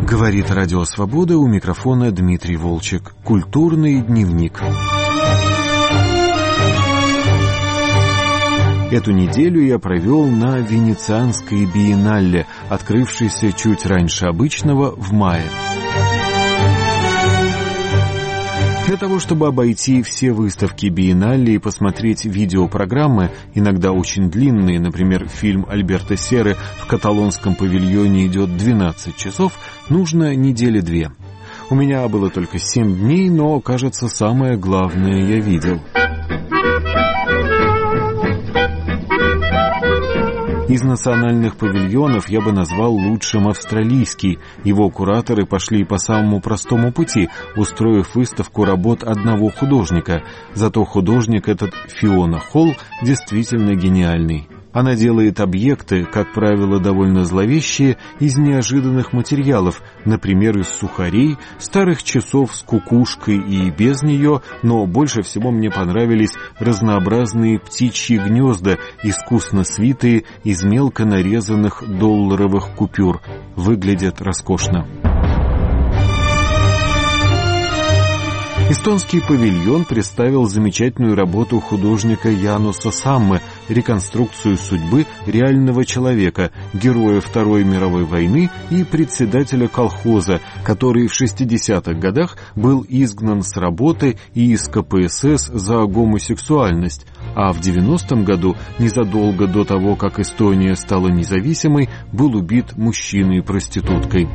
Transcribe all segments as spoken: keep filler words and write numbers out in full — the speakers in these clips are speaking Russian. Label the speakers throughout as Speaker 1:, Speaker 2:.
Speaker 1: Говорит Радио Свобода, у микрофона Дмитрий Волчек. Культурный дневник. Эту неделю я провел на Венецианской биеннале, открывшейся чуть раньше обычного в мае. Для того, чтобы обойти все выставки биеннале и посмотреть видеопрограммы, иногда очень длинные, например, фильм Альберто Серры в каталонском павильоне идет двенадцать часов, нужно недели две. У меня было только семь дней, но, кажется, самое главное я видел. Из национальных павильонов я бы назвал лучшим австралийский. Его кураторы пошли по самому простому пути, устроив выставку работ одного художника. Зато художник этот, Фиона Холл, действительно гениальный. Она делает объекты, как правило, довольно зловещие, из неожиданных материалов, например, из сухарей, старых часов с кукушкой и без нее, но больше всего мне понравились разнообразные птичьи гнезда, искусно свитые из мелко нарезанных долларовых купюр. Выглядят роскошно. Эстонский павильон представил замечательную работу художника Януса Саммы, реконструкцию судьбы реального человека, героя Второй мировой войны и председателя колхоза, который в шестидесятых годах был изгнан с работы и из ка пэ эс эс за гомосексуальность, а в девяностом году, незадолго до того, как Эстония стала независимой, был убит мужчиной-проституткой.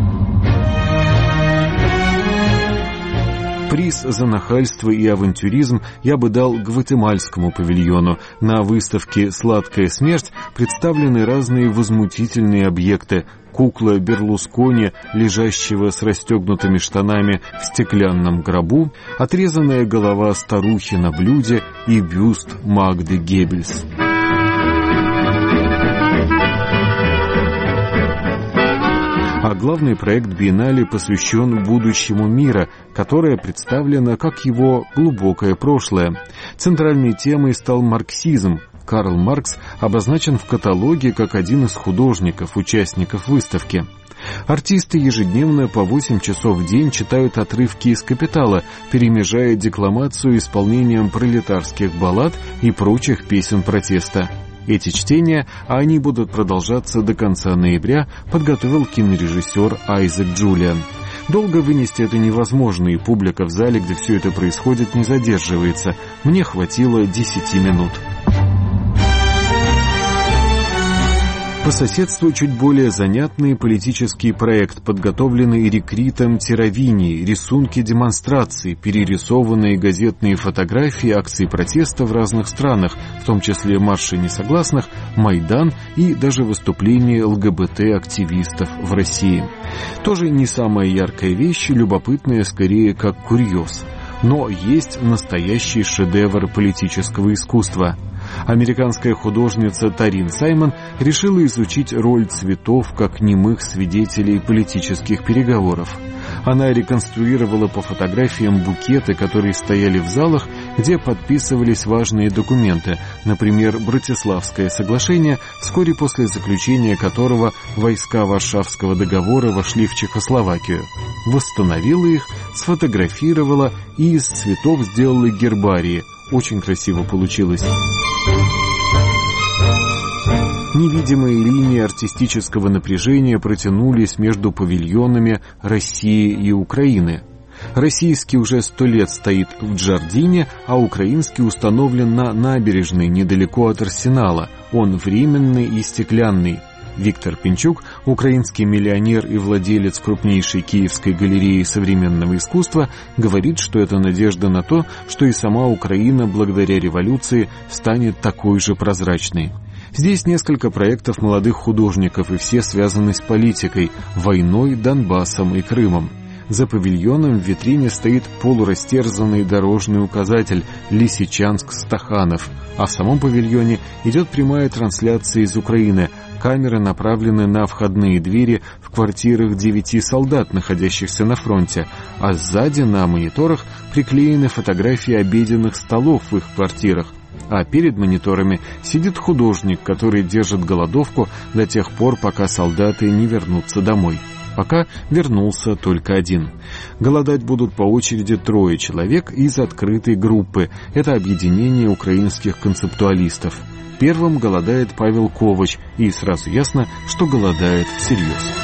Speaker 1: Приз за нахальство и авантюризм я бы дал Гватемальскому павильону. На выставке «Сладкая смерть» представлены разные возмутительные объекты. Кукла Берлускони, лежащего с расстегнутыми штанами в стеклянном гробу, отрезанная голова старухи на блюде и бюст Магды Геббельс. А главный проект биеннале посвящен будущему мира, которое представлено как его глубокое прошлое. Центральной темой стал марксизм. Карл Маркс обозначен в каталоге как один из художников, участников выставки. Артисты ежедневно по восемь часов в день читают отрывки из «Капитала», перемежая декламацию исполнением пролетарских баллад и прочих песен протеста. Эти чтения, а они будут продолжаться до конца ноября, подготовил кинорежиссер Айзек Джулиан. Долго вынести это невозможно, и публика в зале, где все это происходит, не задерживается. Мне хватило десяти минут. По соседству чуть более занятный политический проект, подготовленный Рикритом Теравини, рисунки демонстраций, перерисованные газетные фотографии акций протеста в разных странах, в том числе марши несогласных, Майдан и даже выступления эл гэ бэ тэ-активистов в России. Тоже не самая яркая вещь, любопытная скорее как курьез. Но есть настоящий шедевр политического искусства. Американская художница Тарин Саймон решила изучить роль цветов как немых свидетелей политических переговоров. Она реконструировала по фотографиям букеты, которые стояли в залах, где подписывались важные документы, например, Братиславское соглашение, вскоре после заключения которого войска Варшавского договора вошли в Чехословакию. Восстановила их, сфотографировала и из цветов сделала гербарии. Очень красиво получилось. Невидимые линии артистического напряжения протянулись между павильонами России и Украины. Российский уже сто лет стоит в Джардине, а украинский установлен на набережной недалеко от Арсенала. Он временный и стеклянный. Виктор Пинчук, украинский миллионер и владелец крупнейшей киевской галереи современного искусства, говорит, что это надежда на то, что и сама Украина благодаря революции станет такой же прозрачной. Здесь несколько проектов молодых художников, и все связаны с политикой, войной, Донбассом и Крымом. За павильоном в витрине стоит полурастерзанный дорожный указатель «Лисичанск-Стаханов», а в самом павильоне идет прямая трансляция из Украины. Камеры направлены на входные двери в квартирах девяти солдат, находящихся на фронте, а сзади на мониторах приклеены фотографии обеденных столов в их квартирах. А перед мониторами сидит художник, который держит голодовку до тех пор, пока солдаты не вернутся домой. Пока вернулся только один. Голодать будут по очереди трое человек из открытой группы. Это объединение украинских концептуалистов. Первым голодает Павел Ковач, и сразу ясно, что голодает всерьез.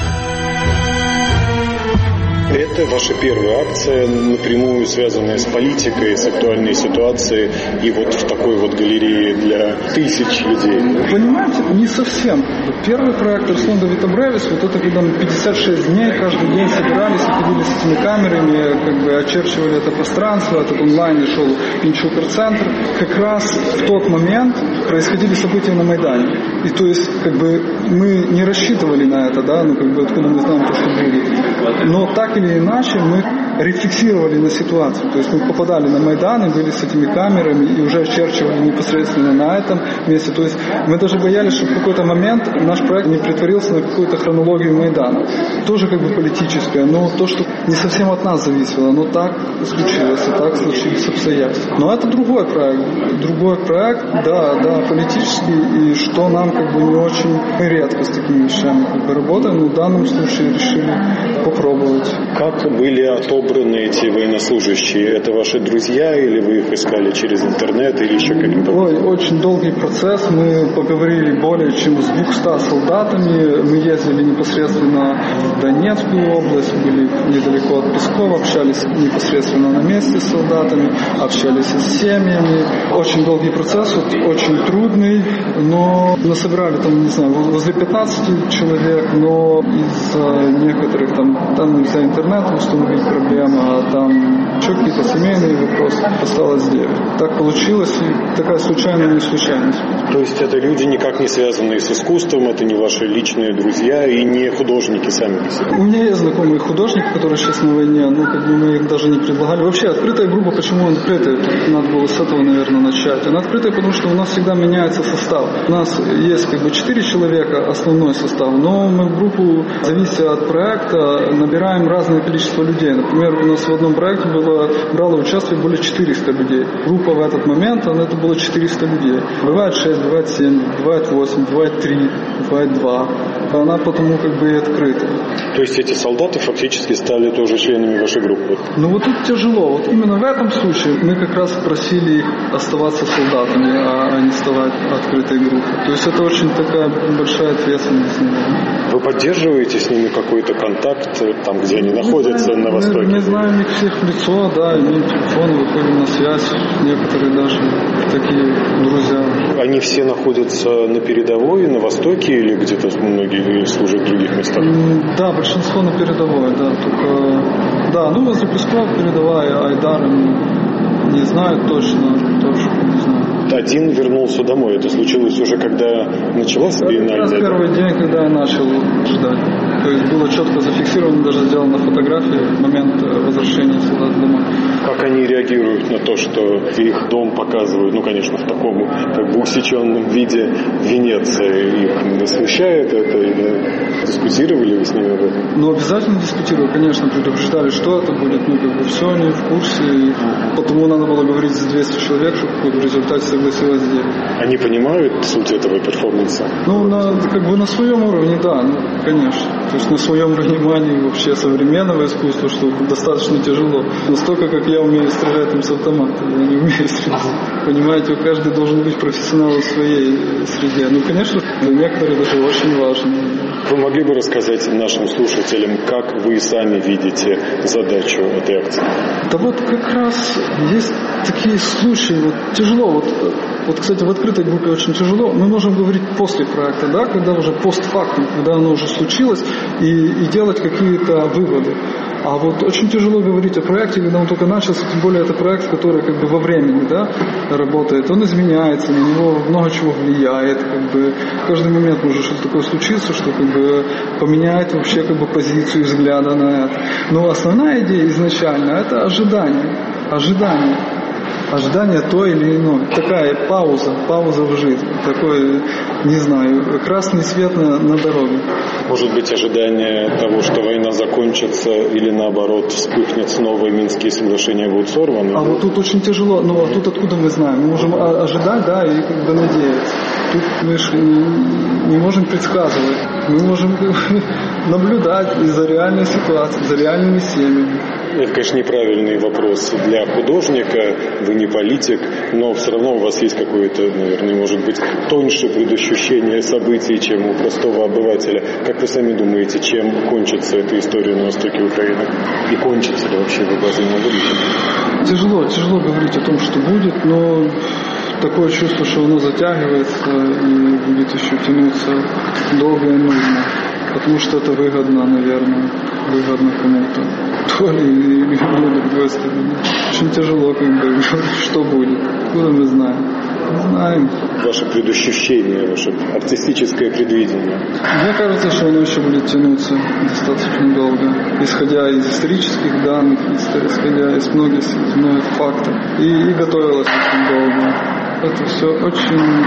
Speaker 2: Это ваша первая акция, напрямую связанная с политикой, с актуальной ситуацией, и вот в такой вот галерее для тысяч людей.
Speaker 3: Понимаете, не совсем. Первый проект Руслан Давид Абревис, вот это когда мы пятьдесят шесть дней каждый день собирались и ходили с этими камерами, как бы очерчивали это пространство, этот онлайн шел Пинчукер-центр. Как раз в тот момент происходили события на Майдане. И то есть, как бы, мы не рассчитывали на это, да, ну, как бы, откуда мы знаем то, что будет. Но так или иначе мы рефлексировали на ситуацию. То есть мы попадали на Майдан и были с этими камерами и уже очерчивали непосредственно на этом месте. То есть мы даже боялись, что в какой-то момент наш проект не притворился на какую-то хронологию Майдана. Тоже как бы политическое, но то, что не совсем от нас зависело, но так случилось, и так случились обстоятельства. Но это другой проект. Другой проект, да, да, политический, и что нам как бы не очень, мы редко с такими вещами как бы работаем, но в данном случае решили попробовать.
Speaker 2: Как были отобраны эти военнослужащие? Это ваши друзья или вы их искали через интернет или еще каким-то?
Speaker 3: Ой, очень долгий процесс. Мы поговорили более чем с двумястами солдатами. Мы ездили непосредственно в Донецкую область, были недалеко от Пескова, общались непосредственно на месте с солдатами, общались с семьями. Очень долгий процесс, очень трудный, но насобирали там, не знаю, возле пятнадцати человек, но из-за некоторых там, там нельзя интернет установить, проблема, а там еще какие-то семейные вопросы, осталось девять. Так получилось, и такая случайная не случайность.
Speaker 2: То есть это люди никак не связанные с искусством, это не ваши личные друзья и не художники сами по себе?
Speaker 3: У меня есть знакомые художники, которые сейчас на войне, ну, как бы мы их даже не предлагали. Вообще, открытая группа, почему она открытая? Надо было с этого, наверное, начать. Она открытая, потому что у нас всегда меняется состав. У нас есть как бы четыре человека, основной состав, но мы в группу, завися от проекта, набираем разное количество людей. Например, у нас в одном проекте было, брало участие более четыреста людей. Группа в этот момент, она, это было четыреста людей. Бывает шесть, бывает семь, бывает восемь, бывает три, бывает два. Она потому как бы и открыта.
Speaker 2: То есть эти солдаты фактически стали тоже членами вашей группы?
Speaker 3: Ну вот тут тяжело. Вот именно в этом случае мы как раз просили их оставаться солдатами, а не вставать открытой группой. То есть это очень такая большая ответственность.
Speaker 2: Вы поддерживаете с ними какой-то контакт, там, где они
Speaker 3: мы
Speaker 2: находятся,
Speaker 3: знаем,
Speaker 2: на Востоке?
Speaker 3: Мы, мы знаем их всех в лицо, да, имеем телефон, выходим на связь. Некоторые даже такие друзья.
Speaker 2: Они все находятся на передовой, на Востоке или где-то многие служат в других местах?
Speaker 3: Да, большинство на передовой, да. Только, да, ну возле Пескова передовая, Айдар, не знаю точно, тоже не знаю.
Speaker 2: Один вернулся домой. Это случилось уже, когда началась биеннале?
Speaker 3: Это первый день, когда я начал ждать. То есть было четко зафиксировано, даже сделано фотографии, момент возвращения солдат домой.
Speaker 2: Как они реагируют на то, что их дом показывают, ну, конечно, в таком как бы усеченном виде в Венеции? Их не смущает это? Или дискутировали вы с ними об этом?
Speaker 3: Ну, обязательно дискутировали, конечно, предупреждали, что это будет, ну, как бы все они в курсе. И потому надо было говорить за двести человек, чтобы в результате согласилось сделать.
Speaker 2: Они понимают суть этого перформанса?
Speaker 3: Ну, на, как бы на своем уровне, да, ну, конечно. То есть на своем понимании вообще современного искусства, что достаточно тяжело. Настолько, как я умею стрелять им с автомата, я не умею стрелять. Понимаете, каждый должен быть профессионалом в своей среде. Ну, конечно, для некоторых даже очень важно.
Speaker 2: Вы могли бы рассказать нашим слушателям, как вы сами видите задачу этой акции?
Speaker 3: Да вот как раз есть такие случаи, вот тяжело, вот, вот, кстати, в открытой группе очень тяжело, мы можем говорить после проекта, да, когда уже постфактум, когда оно уже случилось, и, и делать какие-то выводы. А вот очень тяжело говорить о проекте, когда он только начался, тем более это проект, который как бы во времени, да, работает, он изменяется, на него много чего влияет, как бы в каждый момент может что-то такое случиться, что как бы поменяет вообще как бы позицию взгляда на это. Но основная идея изначально это ожидание, ожидание. Ожидание то или иное. Такая пауза, пауза в жизни. Такой, не знаю, красный свет на, на дороге.
Speaker 2: Может быть, ожидание того, что война закончится или наоборот вспыхнет снова и Минские соглашения будут сорваны?
Speaker 3: А вот тут очень тяжело. Ну, а тут откуда мы знаем? Мы можем ожидать, да, и как бы надеяться. Тут мы же не можем предсказывать. Мы можем наблюдать за реальной ситуацией, за реальными семьями.
Speaker 2: Это, конечно, неправильный вопрос для художника, вы не политик, но все равно у вас есть какое-то, наверное, может быть, тоньше предощущение событий, чем у простого обывателя. Как вы сами думаете, чем кончится эта история на востоке Украины? И кончится ли вообще в обозримом будущем?
Speaker 3: Тяжело, тяжело говорить о том, что будет, но такое чувство, что оно затягивается и будет еще тянуться долго и нужно. Потому что это выгодно, наверное, выгодно кому-то. То ли или с другой стороны. Очень тяжело как бы говорить, что будет. Откуда мы знаем? Не знаем.
Speaker 2: Ваше предощущение, ваше артистическое предвидение.
Speaker 3: Мне кажется, что оно еще будет тянуться достаточно долго. Исходя из исторических данных, исходя из многих, из многих фактов. И, и готовилось очень долго. Это все очень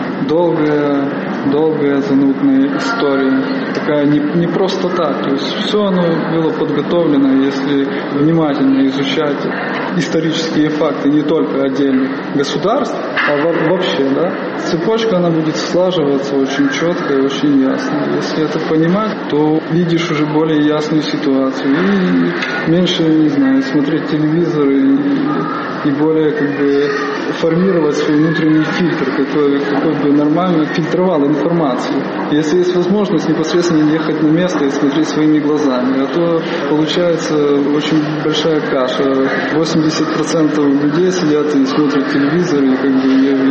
Speaker 3: долгая, долгая, занудная история. Такая не, не просто так. То есть все оно было подготовлено, если внимательно изучать исторические факты не только отдельных государств, а вообще, да. Цепочка, она будет слаживаться очень четко и очень ясно. Если это понимать, то видишь уже более ясную ситуацию. И меньше, не знаю, смотреть телевизор и, и более как бы формировать свой внутренний фильтр, какой, какой бы нормально фильтровал информацию. Если есть возможность непосредственно ехать на место и смотреть своими глазами, а то получается очень большая каша. восемьдесят процентов людей сидят и смотрят телевизор и как бы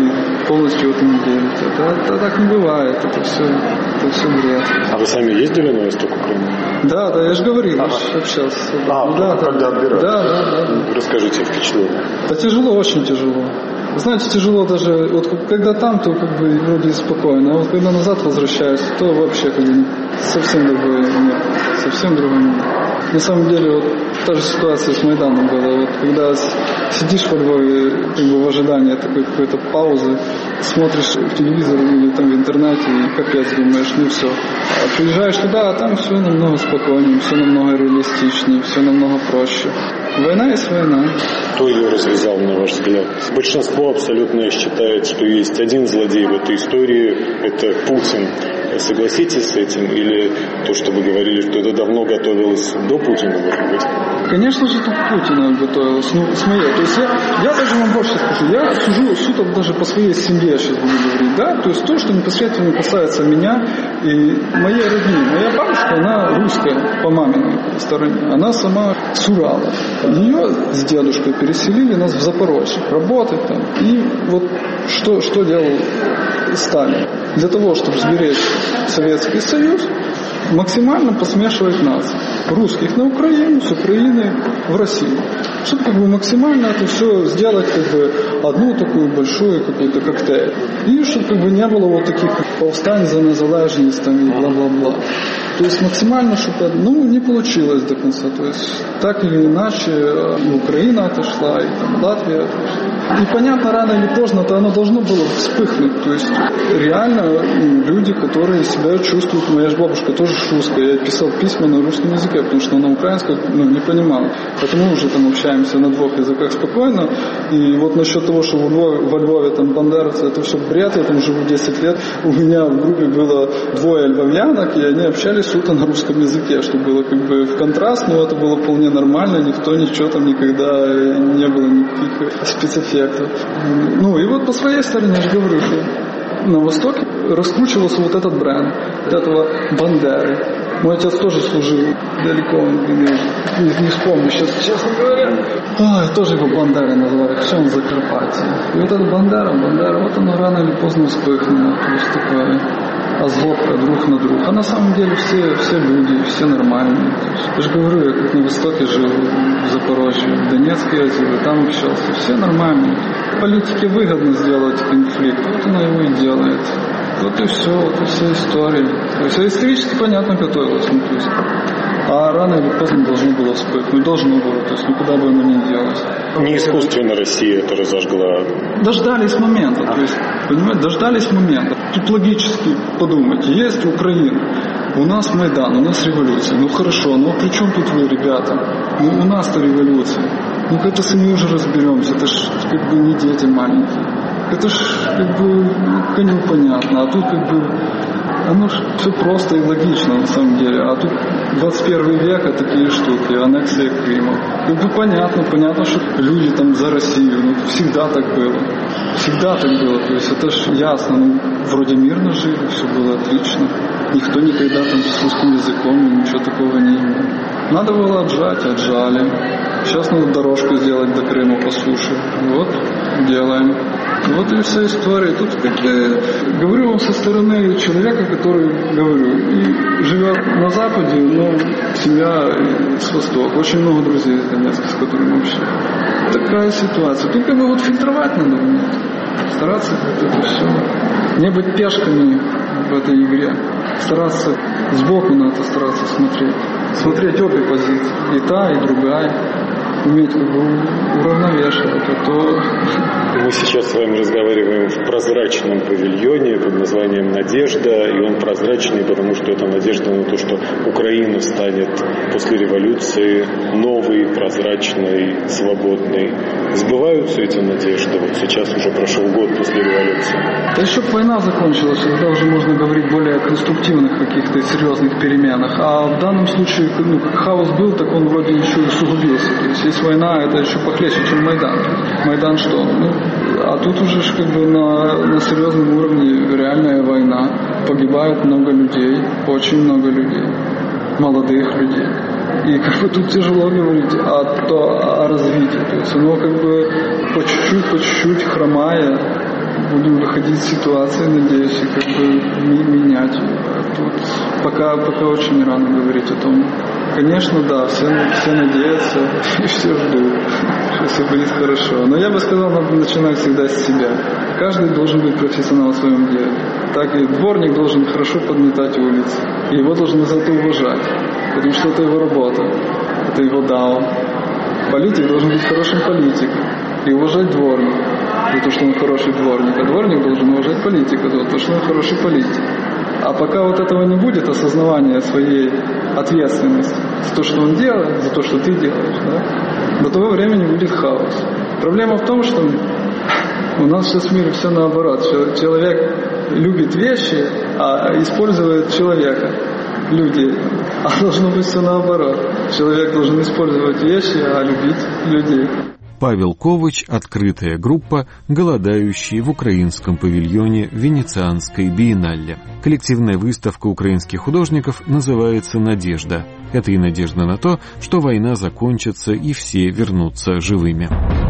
Speaker 3: и полностью этому верят. Это, это так не бывает, это все, это все бред.
Speaker 2: А вы сами ездили на восток Украины?
Speaker 3: Да, да, я же говорил,
Speaker 2: ага.
Speaker 3: я же общался.
Speaker 2: А,
Speaker 3: да, да,
Speaker 2: когда отбирали?
Speaker 3: Да, да, да.
Speaker 2: Расскажите впечатление.
Speaker 3: Да тяжело, очень тяжело. Знаете, тяжело даже, вот когда там, то как бы вроде спокойно, а вот когда назад возвращаешься, то вообще как бы совсем другой мир, совсем другой мир. На самом деле, вот та же ситуация с Майданом была, вот когда сидишь во Львове как бы в ожидании такой какой-то паузы, смотришь в телевизор или там в интернете и капец думаешь, ну все. А приезжаешь туда, а там все намного спокойнее, все намного реалистичнее, все намного проще. Война есть война.
Speaker 2: Кто ее развязал, на ваш взгляд? Большинство абсолютно считает, что есть один злодей в этой истории, это Путин. Согласитесь с этим? Или то, что вы говорили, что это давно готовилось до Путина, может быть?
Speaker 3: Конечно же, тут Путина готовилось. Ну, с моей. То есть я, я даже вам больше скажу. Я сужу суток даже по своей семье, сейчас буду говорить. Да? То есть то, что непосредственно касается меня и моей родни. Моя бабушка, она русская по маминой стороне. Она сама с Урала. Ее с дедушкой переселили нас в Запорожье. Работать там. И вот что, что делал Сталин? Для того, чтобы сберечь Советский Союз, максимально посмешивать нас. Русских на Украину, с Украины в Россию. Чтобы как бы максимально это все сделать как бы одну такую большую какой-то коктейль. И чтобы как бы не было вот таких повстаний за незалежность там и бла-бла-бла. То есть максимально, чтобы, ну, не получилось до конца. То есть так или иначе Украина отошла, и там Латвия отошла. И понятно, рано или поздно-то оно должно было вспыхнуть. То есть реально ну, люди, которые себя чувствуют, моя же бабушка тоже русская, я писал письма на русском языке, потому что на украинском ну, не понимал. Поэтому мы уже там общаемся на двух языках спокойно. И вот насчет того, что во Львове, во Львове там бандеровцы, это все бред, я там живу десять лет. У меня в группе было двое львовянок, и они общались суто на русском языке, что было как бы в контраст, но это было вполне нормально, никто ничего там никогда не было никаких спецэффектов. Ну и вот по своей стороне я же говорю, что на Востоке раскручивался вот этот бренд, вот этого Бандеры. Мой отец тоже служил далеко, не, не вспомню сейчас, честно говоря. Ой, тоже его Бандерой называли, все он Закарпатье. И вот этот Бандера, Бандера, вот оно рано или поздно вспыхнуло, то есть такое озлобка друг на друга. А на самом деле все, все люди, все нормальные. Я же говорю, я как на Востоке жил, в Запорожье, в Донецке я жил, там общался. Все нормальные. Политике выгодно сделать конфликт, вот она его и делает. Вот и все, вот и вся история. То есть исторически понятно готовилось. Ну, то есть, а рано или поздно должно было вспыхнуть, должно было, то есть никуда бы оно не делось.
Speaker 2: Не искусственно Россия это разожгла.
Speaker 3: Дождались момента, то есть, понимаете, дождались момента. Тут логически подумать, есть Украина, у нас Майдан, у нас революция, ну хорошо, ну при чем тут вы, ребята? Ну у нас-то революция. Ну как-то сами уже разберемся, это ж как бы не дети маленькие. Это ж как бы коню понятно, а тут как бы Оно же все просто и логично на самом деле. А тут двадцать первый век, а такие штуки, аннексия Крыма. Как бы понятно, понятно, что люди там за Россию. Ну, всегда так было. Всегда так было. То есть это же ясно. Ну, вроде мирно жили, все было отлично. Никто никогда там с русским языком ничего такого не имел. Надо было отжать, отжали. Сейчас надо дорожку сделать до Крыма по суше. Вот, делаем. Вот и вся история. Тут, как я говорю вам со стороны человека, который, говорю, и живет на Западе, но семья с Востока. Очень много друзей из Донецка, с которыми общаюсь. Такая ситуация. Тут как бы вот фильтровать надо уметь. Стараться вот это все. Не быть пешками в этой игре. Стараться сбоку на это стараться смотреть. Смотреть обе позиции. И та, и другая. Уметь как бы уравновешивать, а то...
Speaker 2: Мы сейчас с вами разговариваем в прозрачном павильоне под названием «Надежда», и он прозрачный, потому что это надежда на то, что Украина станет после революции новой, прозрачной, свободной. Сбываются эти надежды? Вот сейчас уже прошел год после революции.
Speaker 3: Да еще бы война закончилась, тогда уже можно говорить более о конструктивных каких-то серьезных переменах. А в данном случае, ну, как хаос был, так он вроде еще и усугубился. То есть есть война, это еще похлеще, чем Майдан. Майдан что? Ну, а тут уже как бы на, на серьезном уровне реальная война. Погибает много людей, очень много людей, молодых людей. И как бы тут тяжело говорить о, то, о развитии. То есть оно как бы по чуть-чуть, по чуть-чуть хромая, будем выходить из ситуации, надеюсь, и как бы менять ее. А тут пока, пока очень рано говорить о том. Конечно, да, все, все надеются и все ждут, что все будет хорошо. Но я бы сказал, надо начинать всегда с себя. Каждый должен быть профессионал в своем деле. Так и дворник должен хорошо подметать улицы. И его должны за это уважать, потому что это его работа, это его дао. Политик должен быть хорошим политиком и уважать дворника, за то, что он хороший дворник. А дворник должен уважать политика за то, что он хороший политик. А пока вот этого не будет, осознавания своей ответственности за то, что он делает, за то, что ты делаешь, да, до того времени будет хаос. Проблема в том, что у нас сейчас в мире все наоборот. Человек любит вещи, а использует человека, людей. А должно быть все наоборот. Человек должен использовать вещи, а любить людей.
Speaker 1: Павел Ковач, открытая группа, голодающие в украинском павильоне Венецианской биеннале. Коллективная выставка украинских художников называется «Надежда». Это и надежда на то, что война закончится и все вернутся живыми.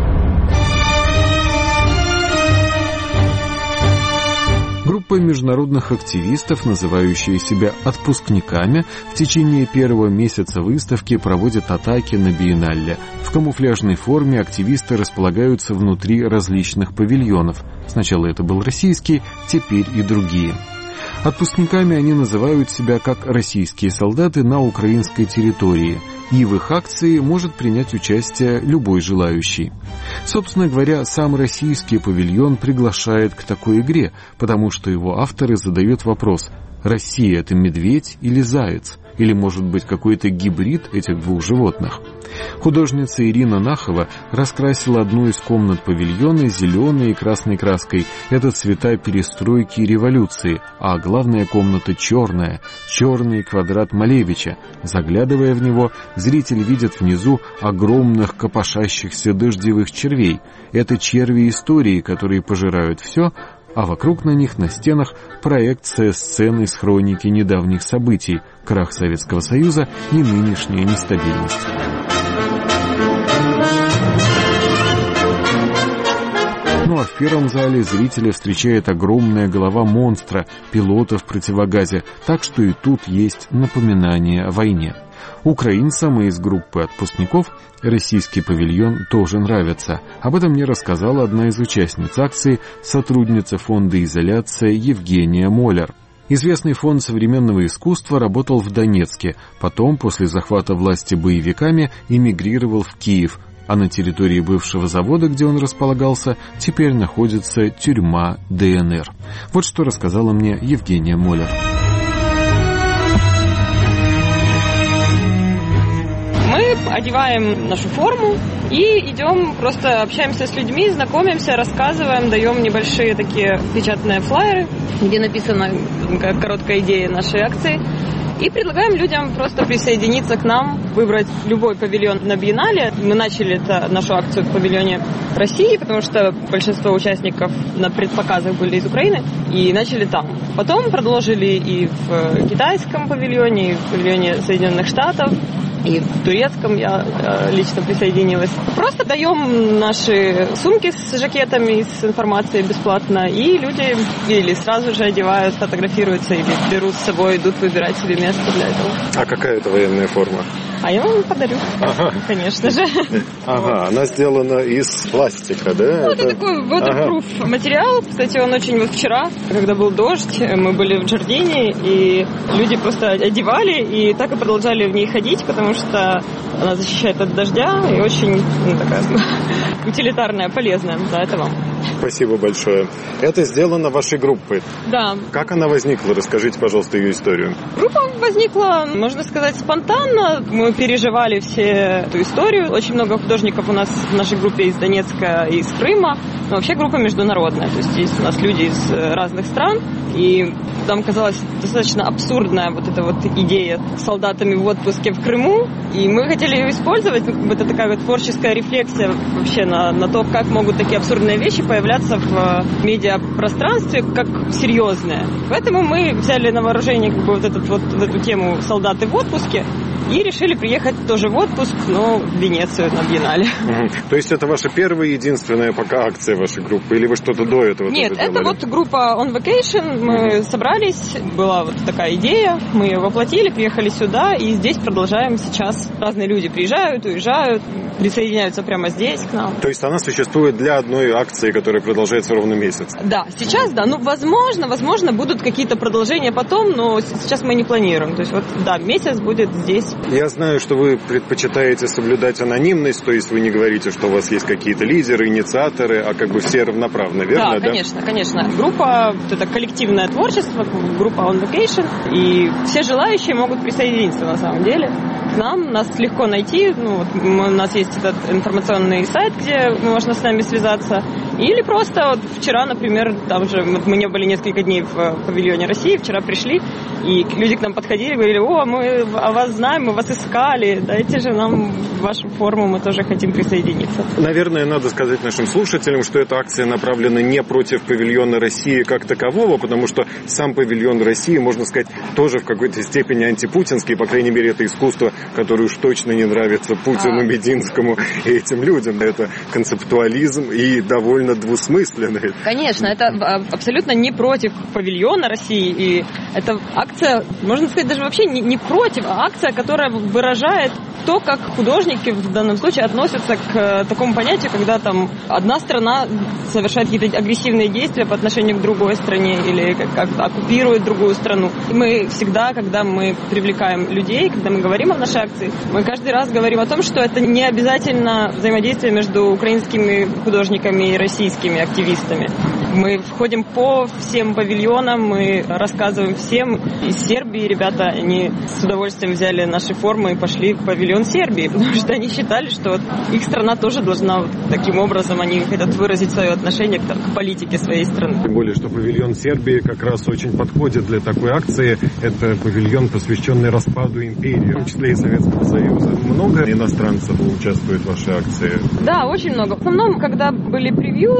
Speaker 1: Группа международных активистов, называющая себя отпускниками, в течение первого месяца выставки проводит атаки на биеннале. В камуфляжной форме активисты располагаются внутри различных павильонов. Сначала это был российский, теперь и другие. Отпускниками они называют себя как российские солдаты на украинской территории, и в их акции может принять участие любой желающий. Собственно говоря, сам российский павильон приглашает к такой игре, потому что его авторы задают вопрос: Россия — это медведь или заяц? Или, может быть, какой-то гибрид этих двух животных? Художница Ирина Нахова раскрасила одну из комнат павильона зеленой и красной краской. Это цвета перестройки и революции, а главная комната черная, черный квадрат Малевича. Заглядывая в него, зритель видит внизу огромных копошащихся дождевых червей. Это черви истории, которые пожирают все, а вокруг на них на стенах проекция сцены из хроники недавних событий, крах Советского Союза и нынешняя нестабильность. Ну а в первом зале зрителя встречает огромная голова монстра, пилота в противогазе, так что и тут есть напоминание о войне. Украинцам из группы отпускников российский павильон тоже нравится. Об этом мне рассказала одна из участниц акции, сотрудница фонда «Изоляция» Евгения Моллер. Известный фонд современного искусства работал в Донецке, потом, после захвата власти боевиками, эмигрировал в Киев, а на территории бывшего завода, где он располагался, теперь находится тюрьма ДНР. Вот что рассказала мне Евгения Моллер.
Speaker 4: Мы одеваем нашу форму и идем, просто общаемся с людьми, знакомимся, рассказываем, даем небольшие такие печатные флаеры. где написана короткая идея нашей акции. И предлагаем людям просто присоединиться к нам, выбрать любой павильон на биеннале. Мы начали это, нашу акцию в павильоне России, потому что большинство участников на предпоказах были из Украины, и начали там. Потом продолжили и в китайском павильоне, и в павильоне Соединенных Штатов, и в турецком я э, лично присоединилась. Просто даем наши сумки с жакетами, с информацией бесплатно, и люди или сразу же одевают, фотографируются, или берут с собой, идут выбирать себе место для этого.
Speaker 2: А какая это военная форма?
Speaker 4: А я вам подарю, ага. Конечно же.
Speaker 2: Ага, она сделана из пластика, да?
Speaker 4: Ну, это, это такой waterproof ага. материал. Кстати, он очень... Вот вчера, когда был дождь, мы были в Джардине, и люди просто одевали, и так и продолжали в ней ходить, потому что она защищает от дождя и очень ну, такая утилитарная, полезная. Да, это вам.
Speaker 2: Спасибо большое. Это сделано вашей группой?
Speaker 4: Да.
Speaker 2: Как она возникла? Расскажите, пожалуйста, ее историю.
Speaker 4: Группа возникла, можно сказать, спонтанно. Мы переживали все эту историю. Очень много художников у нас в нашей группе из Донецка и из Крыма. Но вообще группа международная. То есть есть у нас люди из разных стран. И нам казалась достаточно абсурдная вот эта вот идея с солдатами в отпуске в Крыму. И мы хотели ее использовать. Это такая вот творческая рефлексия вообще на, на то, как могут такие абсурдные вещи появляться в медиапространстве как серьезные. Поэтому мы взяли на вооружение как бы вот, этот, вот, вот эту тему «Солдаты в отпуске» и решили приехать тоже в отпуск, но в Венецию на биеннале. Угу.
Speaker 2: То есть это ваша первая и единственная пока акция вашей группы? Или вы что-то до этого
Speaker 4: Нет,
Speaker 2: тоже делали?
Speaker 4: Это вот группа On Vacation. Мы угу. собрались, была вот такая идея, мы ее воплотили, приехали сюда, и здесь продолжаем сейчас. Разные люди приезжают, уезжают, присоединяются прямо здесь к нам.
Speaker 2: То есть она существует для одной акции, которая продолжается ровно месяц?
Speaker 4: Да, сейчас да. Ну, возможно, возможно, будут какие-то продолжения потом, но сейчас мы не планируем. То есть вот, да, месяц будет здесь.
Speaker 2: Я знаю, что вы предпочитаете соблюдать анонимность, то есть вы не говорите, что у вас есть какие-то лидеры, инициаторы, а как бы все равноправно, верно?
Speaker 4: Да, конечно, да? конечно. Группа, это коллективное творчество, группа On Vacation, и все желающие могут присоединиться на самом деле к нам. Нас легко найти. Ну, вот, у нас есть этот информационный сайт, где можно с нами связаться. Или просто вот вчера, например, там же мы не были несколько дней в павильоне России, вчера пришли, и люди к нам подходили и говорили: о, мы о вас знаем, мы вас искали, дайте же нам вашу форму, мы тоже хотим присоединиться.
Speaker 2: Наверное, надо сказать нашим слушателям, что эта акция направлена не против павильона России как такового, потому что сам павильон России, можно сказать, тоже в какой-то степени антипутинский, по крайней мере, это искусство, которое уж точно не нравится Путину, а. Мединскому и этим людям. Это концептуализм и довольно двусмысленный.
Speaker 4: Конечно, это абсолютно не против павильона России, и это акция, можно сказать, даже вообще не, не против, а акция, которая выражает то, как художники в данном случае относятся к такому понятию, когда там одна страна совершает какие-то агрессивные действия по отношению к другой стране или как оккупирует другую страну. И мы всегда, когда мы привлекаем людей, когда мы говорим о нашей акции, мы каждый раз говорим о том, что это не обязательно взаимодействие между украинскими художниками и российскими активистами. Мы входим по всем павильонам, мы рассказываем всем. Из Сербии ребята, они с удовольствием взяли наши формы и пошли в павильон Сербии, потому что они считали, что вот их страна тоже должна вот таким образом, они хотят выразить свое отношение к, к политике своей страны.
Speaker 2: Тем более, что павильон Сербии как раз очень подходит для такой акции. Это павильон, посвященный распаду империи, в том числе и Советского Союза. Много иностранцев участвует в вашей акции?
Speaker 4: Да, очень много. В основном, когда были превью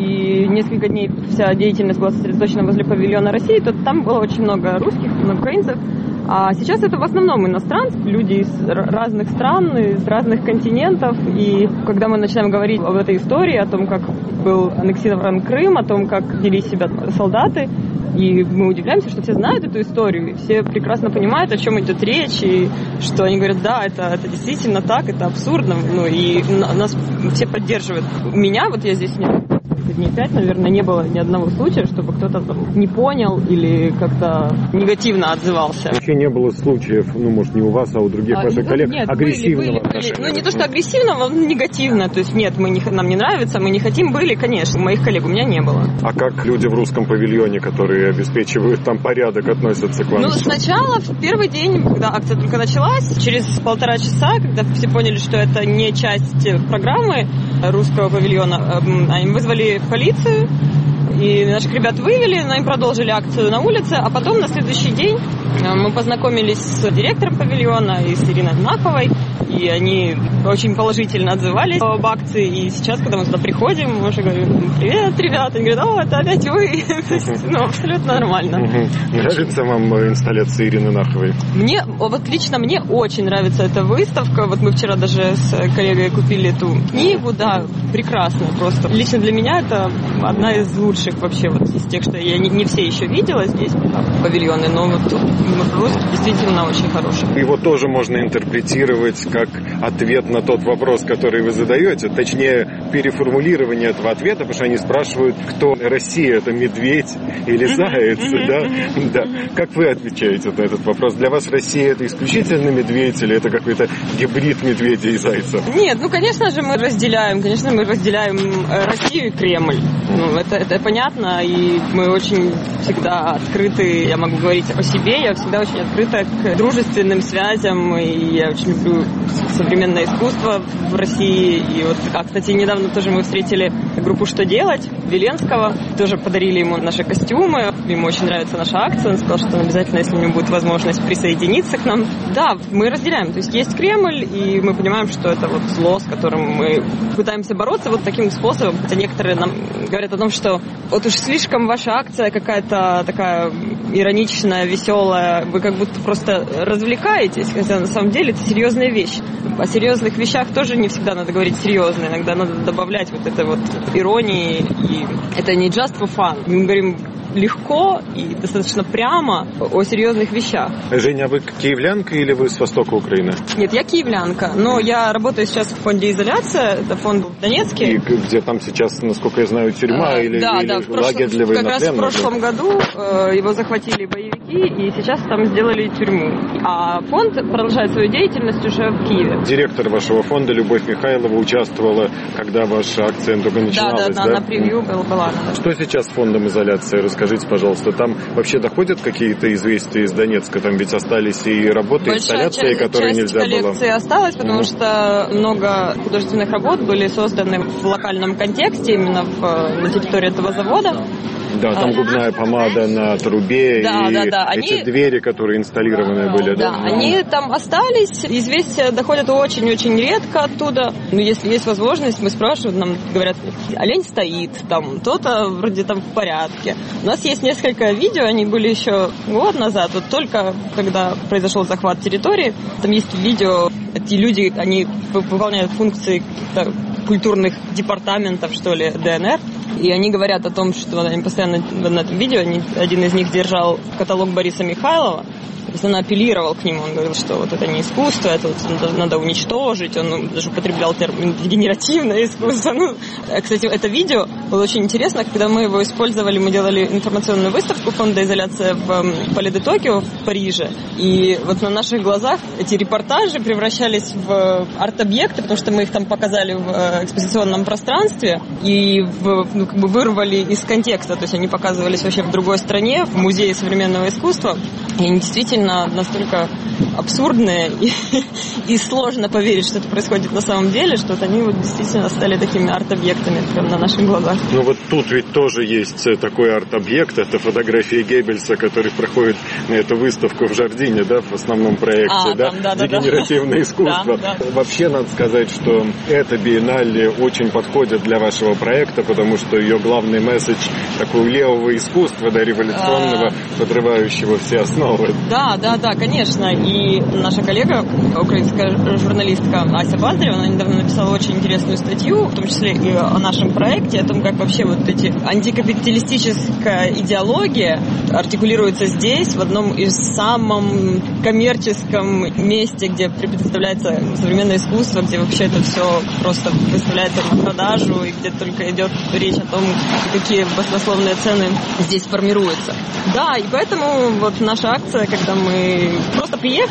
Speaker 4: и несколько дней вся деятельность была сосредоточена возле павильона России, то там было очень много русских, много украинцев. А сейчас это в основном иностранцы, люди из разных стран, из разных континентов. И когда мы начинаем говорить об этой истории, о том, как был аннексирован Крым, о том, как вели себя солдаты, и мы удивляемся, что все знают эту историю, и все прекрасно понимают, о чем идет речь, и что они говорят: да, это, это действительно так, это абсурдно, ну, и нас все поддерживают. У меня, вот я здесь не... дней пять, наверное, не было ни одного случая, чтобы кто-то там не понял или как-то негативно отзывался.
Speaker 2: Вообще не было случаев, ну, может, не у вас, а у других а, ваших ну, коллег, нет, агрессивного были, были,
Speaker 4: были. Ну, не то, что агрессивного, но негативно. То есть, нет, мы не, нам не нравится, мы не хотим, были, конечно. У моих коллег у меня не было.
Speaker 2: А как люди в русском павильоне, которые обеспечивают там порядок, относятся к вам?
Speaker 4: Ну, сначала, в первый день, когда акция только началась, через полтора часа, когда все поняли, что это не часть программы русского павильона, они вызвали полицию, И наших ребят вывели, но им продолжили акцию на улице, а потом на следующий день мы познакомились с директором павильона и с Ириной Наховой, и они очень положительно отзывались об акции. И сейчас, когда мы туда приходим, мы уже говорим: привет, ребята. Они говорят: о, это опять вы. Ну, абсолютно нормально.
Speaker 2: Нравится вам инсталляция Ирины Наховой?
Speaker 4: Мне, вот лично мне очень нравится эта выставка. Вот мы вчера даже с коллегой купили эту книгу, да, прекрасно просто. Лично для меня это одна из лучших вообще вот из тех, что я не, не все еще видела здесь, павильоны, но вот выставка действительно очень хорошая.
Speaker 2: Его тоже можно интерпретировать как ответ на тот вопрос, который вы задаете, точнее, переформулирование этого ответа, потому что они спрашивают, кто Россия, это медведь или заяц, да? Да. Как вы отвечаете на этот вопрос? Для вас Россия это исключительно медведь или это какой-то гибрид медведя и зайца?
Speaker 4: Нет, ну, конечно же, мы разделяем, конечно, мы разделяем Россию и Кремль. Ну, это, это понятно, и мы очень всегда открыты, я могу говорить о себе, я всегда очень открыта к дружественным связям, и я очень люблю современное искусство в России. И вот, а, кстати, недавно тоже мы встретили группу «Что делать» Веленского, тоже подарили ему наши костюмы, ему очень нравится наша акция, он сказал, что он обязательно, если у него будет возможность присоединиться к нам. Да, мы разделяем, то есть есть Кремль, и мы понимаем, что это вот зло, с которым мы пытаемся бороться вот таким способом, хотя некоторые нам говорят о том, что вот уж слишком ваша акция какая-то такая ироничная, веселая, вы как будто просто развлекаетесь, хотя на самом деле это серьезная вещь. О серьезных вещах тоже не всегда надо говорить серьезно, иногда надо добавлять вот это вот иронии, и это не just for fun. Мы говорим легко и достаточно прямо о серьезных вещах.
Speaker 2: Женя, а вы киевлянка или вы с востока Украины?
Speaker 4: Нет, я киевлянка, но я работаю сейчас в фонде «Изоляция», это фонд в Донецке.
Speaker 2: И где там сейчас, насколько я знаю, тюрьма а, или,
Speaker 4: да,
Speaker 2: или
Speaker 4: да,
Speaker 2: лагерь для военнопленных?
Speaker 4: Как раз в прошлом году э, его захватили боевики, и сейчас там сделали тюрьму. А фонд продолжает свою деятельность уже в Киеве.
Speaker 2: Директор вашего фонда Любовь Михайлова участвовала, когда ваша акция только начиналась, да?
Speaker 4: Да, да, да, на превью была. Да.
Speaker 2: Что сейчас с фондом «Изоляция»? Расскажите, пожалуйста, там вообще доходят какие-то известия из Донецка? Там ведь остались и работы, и инсталляции,
Speaker 4: часть,
Speaker 2: которые
Speaker 4: часть
Speaker 2: нельзя было...
Speaker 4: Часть коллекции осталась, потому
Speaker 2: mm-hmm.
Speaker 4: что много художественных работ были созданы в локальном контексте, именно в, на территории этого завода.
Speaker 2: Да, там губная помада на трубе,
Speaker 4: да,
Speaker 2: и
Speaker 4: да, да.
Speaker 2: эти
Speaker 4: они...
Speaker 2: двери, которые инсталлированы были, да?
Speaker 4: Да, они там остались, известия доходят очень-очень редко оттуда. Но если есть возможность, мы спрашиваем, нам говорят, олень стоит, там, то-то вроде там в порядке. У нас есть несколько видео, они были еще год назад, вот только когда произошел захват территории, там есть видео, эти люди, они выполняют функции каких-то культурных департаментов, что ли, ДНР. И они говорят о том, что они постоянно на этом видео, они, один из них держал каталог Бориса Михайлова, то есть он апеллировал к нему, он говорил, что вот это не искусство, это вот надо, надо уничтожить, он ну, даже употреблял термин «генеративное искусство». Ну, кстати, это видео было очень интересно, когда мы его использовали, мы делали информационную выставку фонда «Изоляция» в Пале де Токио в Париже, и вот на наших глазах эти репортажи превращались в арт-объекты, потому что мы их там показали в экспозиционном пространстве и в, ну, как бы вырвали из контекста, то есть они показывались вообще в другой стране, в музее современного искусства, и они действительно настолько абсурдные и, и сложно поверить, что это происходит на самом деле, что вот они вот действительно стали такими арт-объектами прямо на наших глазах.
Speaker 2: Ну вот тут ведь тоже есть такой арт-объект, это фотография Геббельса, который проходит на эту выставку в Жардине, да, в основном проекте,
Speaker 4: а,
Speaker 2: да,
Speaker 4: там, да, да,
Speaker 2: дегенеративное
Speaker 4: да.
Speaker 2: искусство.
Speaker 4: Да, да.
Speaker 2: Вообще надо сказать, что эта биеннале очень подходит для вашего проекта, потому что ее главный месседж такого левого искусства, да, революционного, а... подрывающего все основы.
Speaker 4: Да, да, да, конечно. И наша коллега, украинская журналистка Ася Базарева, она недавно написала очень интересную статью, в том числе и о нашем проекте, о том, как вообще вот эти антикапиталистическая идеология артикулируется здесь, в одном из самом коммерческом месте, где представляется современное искусство, где вообще это все просто выставляется на продажу, и где только идет речь о том, какие баснословные цены здесь формируются. Да, и поэтому вот наша акция, когда мы просто приехали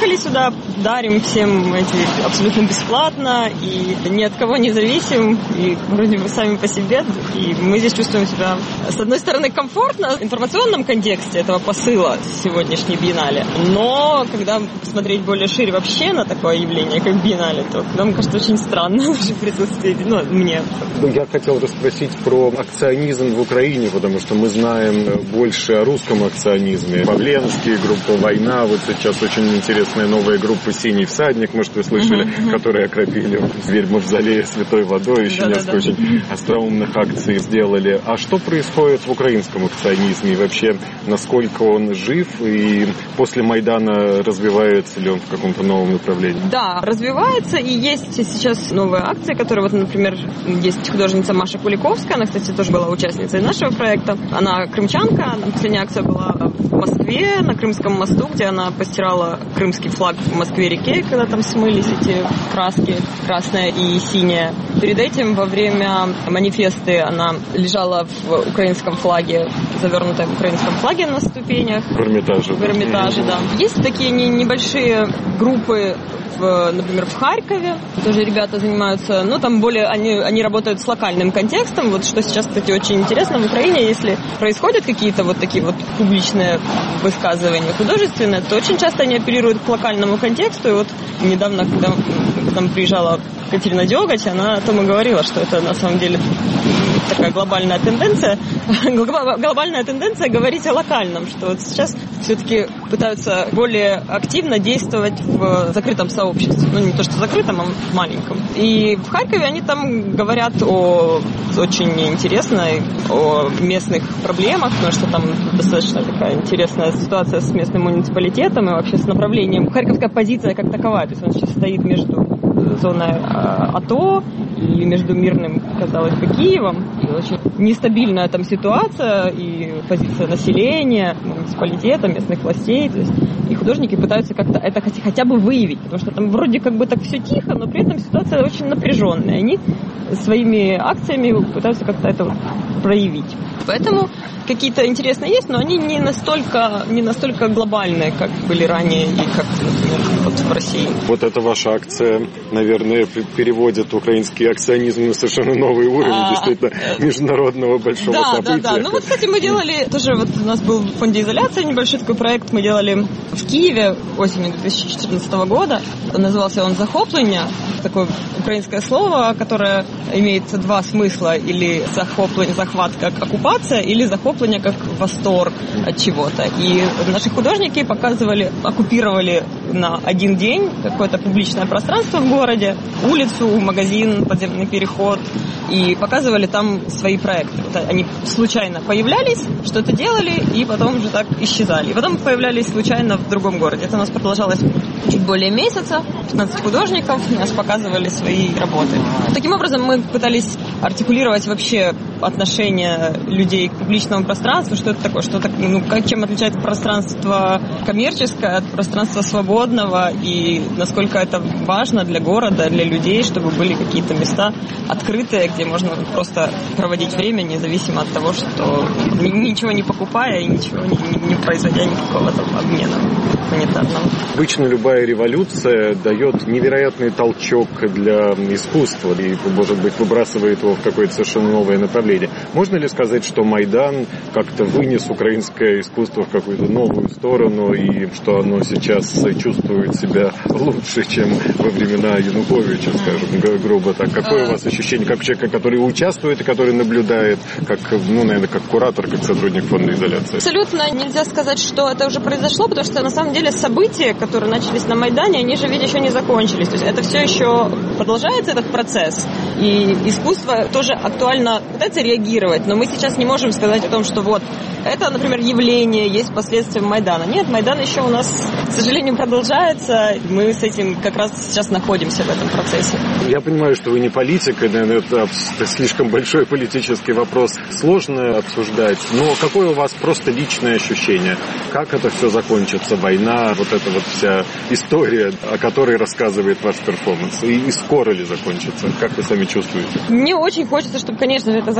Speaker 4: приехали сюда, дарим всем эти абсолютно бесплатно, и ни от кого не зависим, и вроде бы сами по себе, и мы здесь чувствуем себя, с одной стороны, комфортно в информационном контексте этого посыла сегодняшней биеннале, но когда смотреть более шире вообще на такое явление, как биеннале, то нам кажется очень странно наше присутствие, ну, мне.
Speaker 2: Я хотел расспросить про акционизм в Украине, потому что мы знаем больше о русском акционизме. Павленский, группа «Война», вот сейчас очень интересная новая группа «Синий всадник», может, вы слышали, uh-huh, uh-huh. которые окропили дверь мавзолея святой водой, еще да, несколько да, очень да. остроумных акций сделали. А что происходит в украинском акционизме и вообще, насколько он жив, и после Майдана развивается ли он в каком-то новом направлении?
Speaker 4: Да, развивается, и есть сейчас новые акции, которые, вот, например, есть художница Маша Куликовская, она, кстати, тоже была участницей нашего проекта, она крымчанка, последняя акция была в Москве, на Крымском мосту, где она постирала крымский флаг в Москве-реке, когда там смылись эти краски, красная и синяя. Перед этим, во время манифесты, она лежала в украинском флаге, завернутая в украинском флаге на ступенях.
Speaker 2: В Эрмитаже.
Speaker 4: В Эрмитаже, да. Есть такие небольшие группы, в, например, в Харькове. Тоже ребята занимаются, ну, там более, они, они работают с локальным контекстом. Вот что сейчас, кстати, очень интересно в Украине, если происходят какие-то вот такие вот публичные высказывания художественные, то очень часто они апеллируют к локальному контексту. И вот недавно, когда к нам приезжала Катерина Дёгач, она о том и говорила, что это на самом деле такая глобальная тенденция, глобальная тенденция говорить о локальном, что вот сейчас все-таки пытаются более активно действовать в закрытом сообществе. Ну, не то, что закрытом, а маленьком. И в Харькове они там говорят о очень интересной, о местных проблемах, потому что там достаточно такая интересная ситуация с местным муниципалитетом и вообще с направлением. Харьковская позиция как таковая, то есть она сейчас стоит между зоной АТО и между мирным, казалось бы, Киевом. И очень нестабильная там ситуация и позиция населения, муниципалитета, местных властей. То есть и художники пытаются как-то это хотя бы выявить, потому что там вроде как бы так все тихо, но при этом ситуация очень напряженная. Они своими акциями пытаются как-то это проявить. Поэтому какие-то интересные есть, но они не настолько, не настолько глобальные, как были ранее и как, например, вот в России.
Speaker 2: Вот эта ваша акция, наверное, переводит украинский акционизм на совершенно новый уровень, а, действительно, международного большого
Speaker 4: да,
Speaker 2: события.
Speaker 4: Да, да, ну вот, кстати, мы делали, тоже вот у нас был в фонде изоляции небольшой такой проект, мы делали в Киеве осенью две тысячи четырнадцатого года. Назывался он «Захоплення», такое украинское слово, которое имеет два смысла, или захопление, захват как оккупация, или захопление как восторг от чего-то. И наши художники показывали, оккупировали на один день какое-то публичное пространство в городе, улицу, магазин, подземный переход, и показывали там свои проекты. Вот они случайно появлялись, что-то делали, и потом уже так исчезали. И потом появлялись случайно в другом городе. Это у нас продолжалось чуть более месяца. пятнадцать художников нас показывали свои работы. Таким образом, мы пытались артикулировать вообще отношение людей к публичному пространству, что это такое, что так, ну, как, чем отличается пространство коммерческое от пространства свободного, и насколько это важно для города, для людей, чтобы были какие-то места открытые, где можно просто проводить время, независимо от того, что ничего не покупая и ничего не, не производя никакого там обмена монетарного.
Speaker 2: Обычно любая революция дает невероятный толчок для искусства и, может быть, выбрасывает его в какое-то совершенно новое направление. Можно ли сказать, что Майдан как-то вынес украинское искусство в какую-то новую сторону, и что оно сейчас чувствует себя лучше, чем во времена Януковича, скажем, грубо так? Какое у вас ощущение, как человека, который участвует и который наблюдает, как, ну, наверное, как куратор, как сотрудник фонда изоляции?
Speaker 4: Абсолютно нельзя сказать, что это уже произошло, потому что на самом деле события, которые начались на Майдане, они же ведь еще не закончились. То есть это все еще продолжается, этот процесс. И искусство тоже актуально пытается реагировать, но мы сейчас не можем сказать о том, что вот это, например, явление, есть последствия Майдана. Нет, Майдан еще у нас, к сожалению, продолжается. Мы с этим как раз сейчас находимся в этом процессе.
Speaker 2: Я понимаю, что вы не политик, и, наверное, это слишком большой политический вопрос. Сложно обсуждать, но какое у вас просто личное ощущение? Как это все закончится? Война, вот эта вот вся история, о которой рассказывает ваш перформанс. И, и скоро ли закончится? Как вы сами чувствуете?
Speaker 4: Мне очень хочется, чтобы, конечно же, это закончилось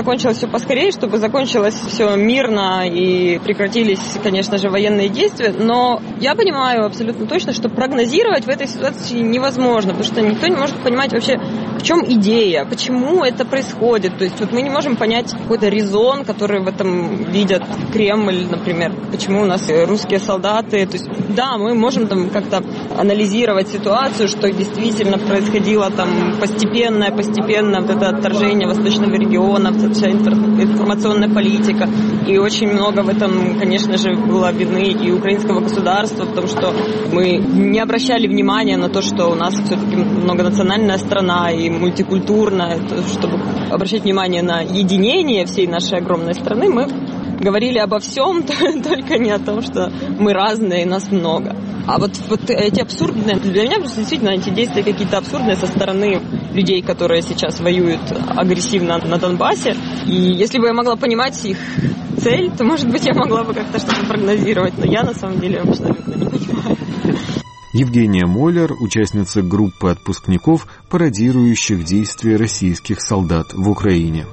Speaker 4: все поскорее, чтобы закончилось все мирно и прекратились, конечно же, военные действия. Но я понимаю абсолютно точно, что прогнозировать в этой ситуации невозможно, потому что никто не может понимать вообще, в чем идея, почему это происходит. То есть вот мы не можем понять какой-то резон, который в этом видят Кремль, например, почему у нас русские солдаты. То есть да, мы можем там как-то анализировать ситуацию, что действительно происходило там постепенное, постепенно вот это отторжение восточного региона, вся информационная политика. И очень много в этом, конечно же, было вины и украинского государства, потому что мы не обращали внимания на то, что у нас все-таки многонациональная страна и мультикультурная. Чтобы обращать внимание на единение всей нашей огромной страны, мы говорили обо всем, только не о том, что мы разные и нас много. А вот, вот эти абсурдные, для меня просто действительно эти действия какие-то абсурдные со стороны людей, которые сейчас воюют агрессивно на Донбассе. И если бы я могла понимать их цель, то, может быть, я могла бы как-то что-то прогнозировать. Но я, на самом деле, абсолютно не понимаю.
Speaker 1: Евгения Моллер, участница группы отпускников, пародирующих действия российских солдат в Украине.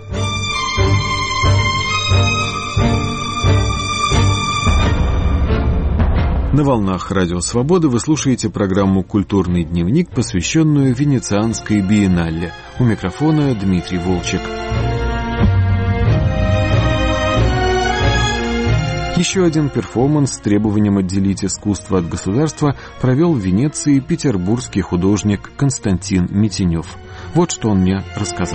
Speaker 1: На волнах Радио Свободы вы слушаете программу «Культурный дневник», посвященную Венецианской биеннале. У микрофона Дмитрий Волчек. Еще один перформанс с требованием отделить искусство от государства провел в Венеции петербургский художник Константин Митенев. Вот что он мне рассказал.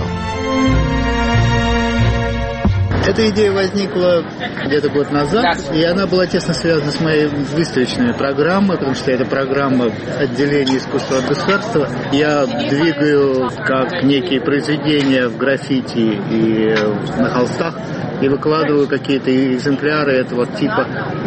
Speaker 5: Эта идея возникла где-то год назад, и она была тесно связана с моей выставочной программой, потому что это программа отделения искусства от государства. Я двигаю как некие произведения в граффити и на холстах, и выкладываю какие-то экземпляры этого типа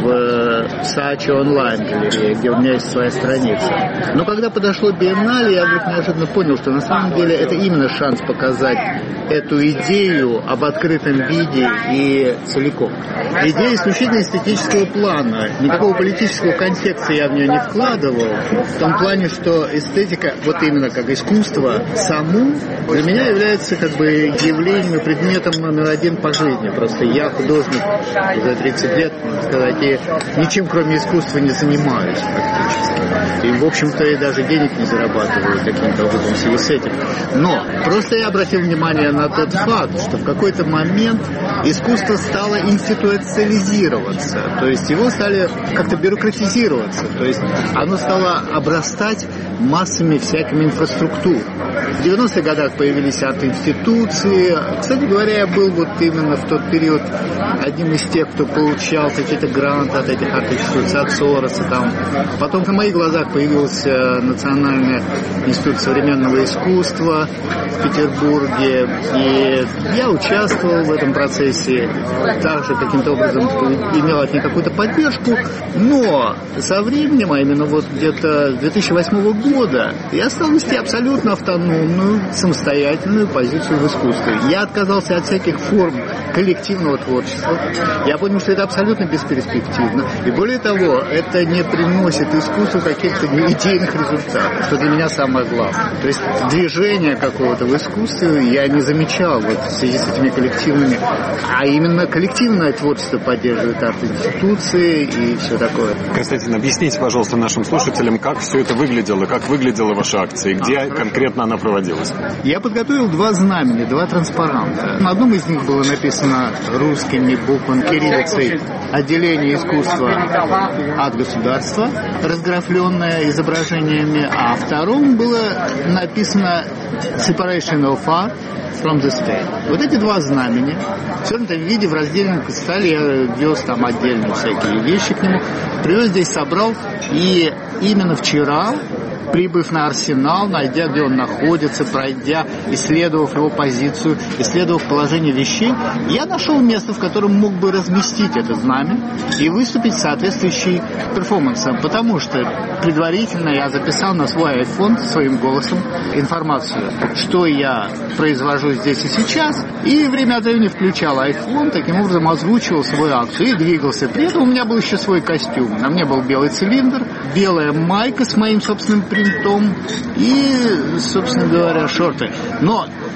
Speaker 5: в Саачи онлайн-галерее, где у меня есть своя страница. Но когда подошло биеннале, я вдруг неожиданно понял, что на самом деле это именно шанс показать эту идею об открытом виде и целиком. Идея исключительно эстетического плана. Никакого политического контекста я в нее не вкладывал. В том плане, что эстетика, вот именно как искусство, само для меня является как бы явлением и предметом номер один по жизни. Просто я художник уже тридцать лет, можно сказать, и ничем кроме искусства не занимаюсь практически. И, в общем-то, и даже денег не зарабатываю каким-то образом в связи с этим. Но просто я обратил внимание на тот факт, что в какой-то момент искусство стало институциализироваться, то есть его стали как-то бюрократизироваться, то есть оно стало обрастать массами всякими инфраструктур. В девяностых годах появились арт-институции. Кстати говоря, я был вот именно в тот период одним из тех, кто получал какие-то гранты от этих арт-институций, от Сороса там. Потом на моих глазах появился Национальный институт современного искусства в Петербурге, и я участвовал в этом процессе, также каким-то образом имел от них какую-то поддержку, но со временем, а именно вот где-то две тысячи восьмого года, я стал вести абсолютно автономную, самостоятельную позицию в искусстве. Я отказался от всяких форм коллективного творчества. Я понял, что это абсолютно бесперспективно. И более того, это не приносит искусству каких-то идейных результатов, что для меня самое главное. То есть движение какого-то в искусстве я не замечал вот в связи с этими коллективными, а именно коллективное творчество поддерживает арт-институции и все такое.
Speaker 6: Константин, объясните, пожалуйста, нашим слушателям, как все это выглядело, как выглядела ваша акция и где конкретно она проводилась.
Speaker 5: Я подготовил два знамени, два транспаранта. На одном из них было написано русскими буквами кириллицей «Отделение искусства от государства», разграфленное изображениями, а втором было написано «Separation of Art from the State». Вот эти два знамени в свернутом виде в раздельном столе я вез там отдельные всякие вещи к нему, привез здесь, собрал, и именно вчера, прибыв на Арсенал, найдя, где он находится, пройдя, исследовав его позицию, исследовав положение вещей, я нашел место, в котором мог бы разместить это знамя и выступить соответствующий перформансом, потому что предварительно я записал на свой iPhone своим голосом информацию, что я произвожу здесь и сейчас, и время от времени включал iPhone, таким образом озвучивал свою акцию и двигался. При этом у меня был еще свой костюм. На мне был белый цилиндр, белая майка с моим собственным принтом и, собственно говоря, шорты. Но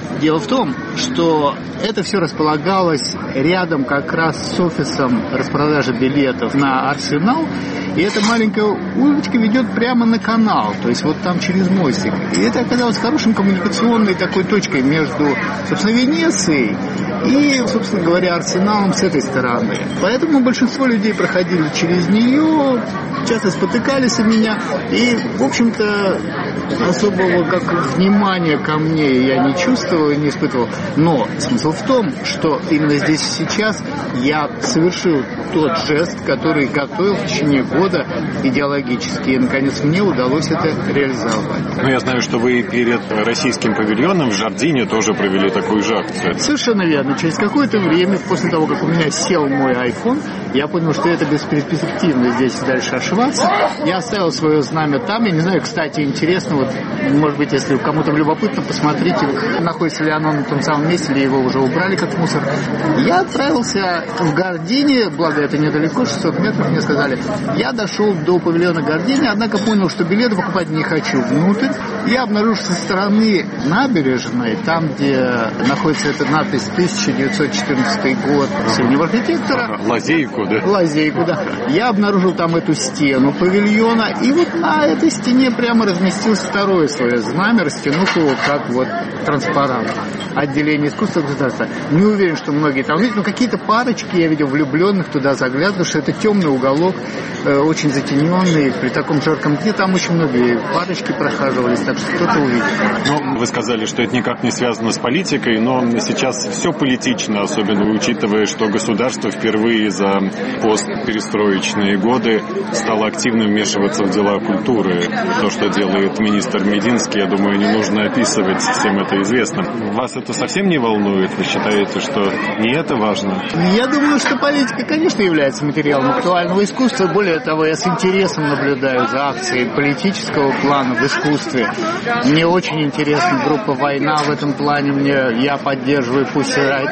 Speaker 5: Дело в том, что это все располагалось рядом как раз с офисом распродажи билетов на Арсенал, и эта маленькая улочка ведет прямо на канал, то есть вот там через мостик. И это оказалось хорошим коммуникационной такой точкой между, собственно, Венецией и, собственно говоря, Арсеналом с этой стороны. Поэтому большинство людей проходили через нее, часто спотыкались о меня, и, в общем-то, особого как внимания ко мне я не чувствовал и не испытывал. Но смысл в том, что именно здесь и сейчас я совершил тот жест, который готовил в течение года идеологически, и, наконец, мне удалось это реализовать.
Speaker 6: Ну, я знаю, что вы перед российским павильоном в Жардине тоже провели такую же акцию.
Speaker 5: Совершенно верно. Через какое-то время, после того, как у меня сел мой iPhone, я понял, что это бесперспективно здесь дальше ошиваться. Я оставил свое знамя там. Я не знаю, кстати, интересно, вот, может быть, если кому-то любопытно, посмотрите, находится ли оно на том самом месте, или его уже убрали как мусор. Я отправился в Гардини, благо это недалеко, шестьсот метров, мне сказали. Я дошел до павильона Гардини, однако понял, что билеты покупать не хочу внутрь. Я обнаружил со стороны набережной, там, где находится эта надпись тысяча девятьсот четырнадцатый год среднего архитектора.
Speaker 6: Лазейку, да?
Speaker 5: Лазейку, да. Я обнаружил там эту стену павильона, и вот на этой стене прямо разместилось второе свое знамя, растянув его как вот транспарант. Отделение искусства и государства. Не уверен, что многие там видят, но какие-то парочки, я видел влюбленных, туда заглядывают, что это темный уголок, э, очень затененный, при таком жарком дне там очень многие парочки прохаживались, так что кто-то увидит.
Speaker 6: Ну, вы сказали, что это никак не связано с политикой, но сейчас все политично, особенно учитывая, что государство впервые за постперестроечные годы стало активно вмешиваться в дела культуры. То, что делает министр Мединский, я думаю, не нужно описывать, всем это известно. Вас это совсем не волнует? Вы считаете, что не это важно?
Speaker 5: Я думаю, что политика, конечно, является материалом актуального искусства. Более того, я с интересом наблюдаю за акцией политического плана в искусстве. Мне очень интересна группа «Война» в этом плане. Мне, я поддерживаю Pussy Riot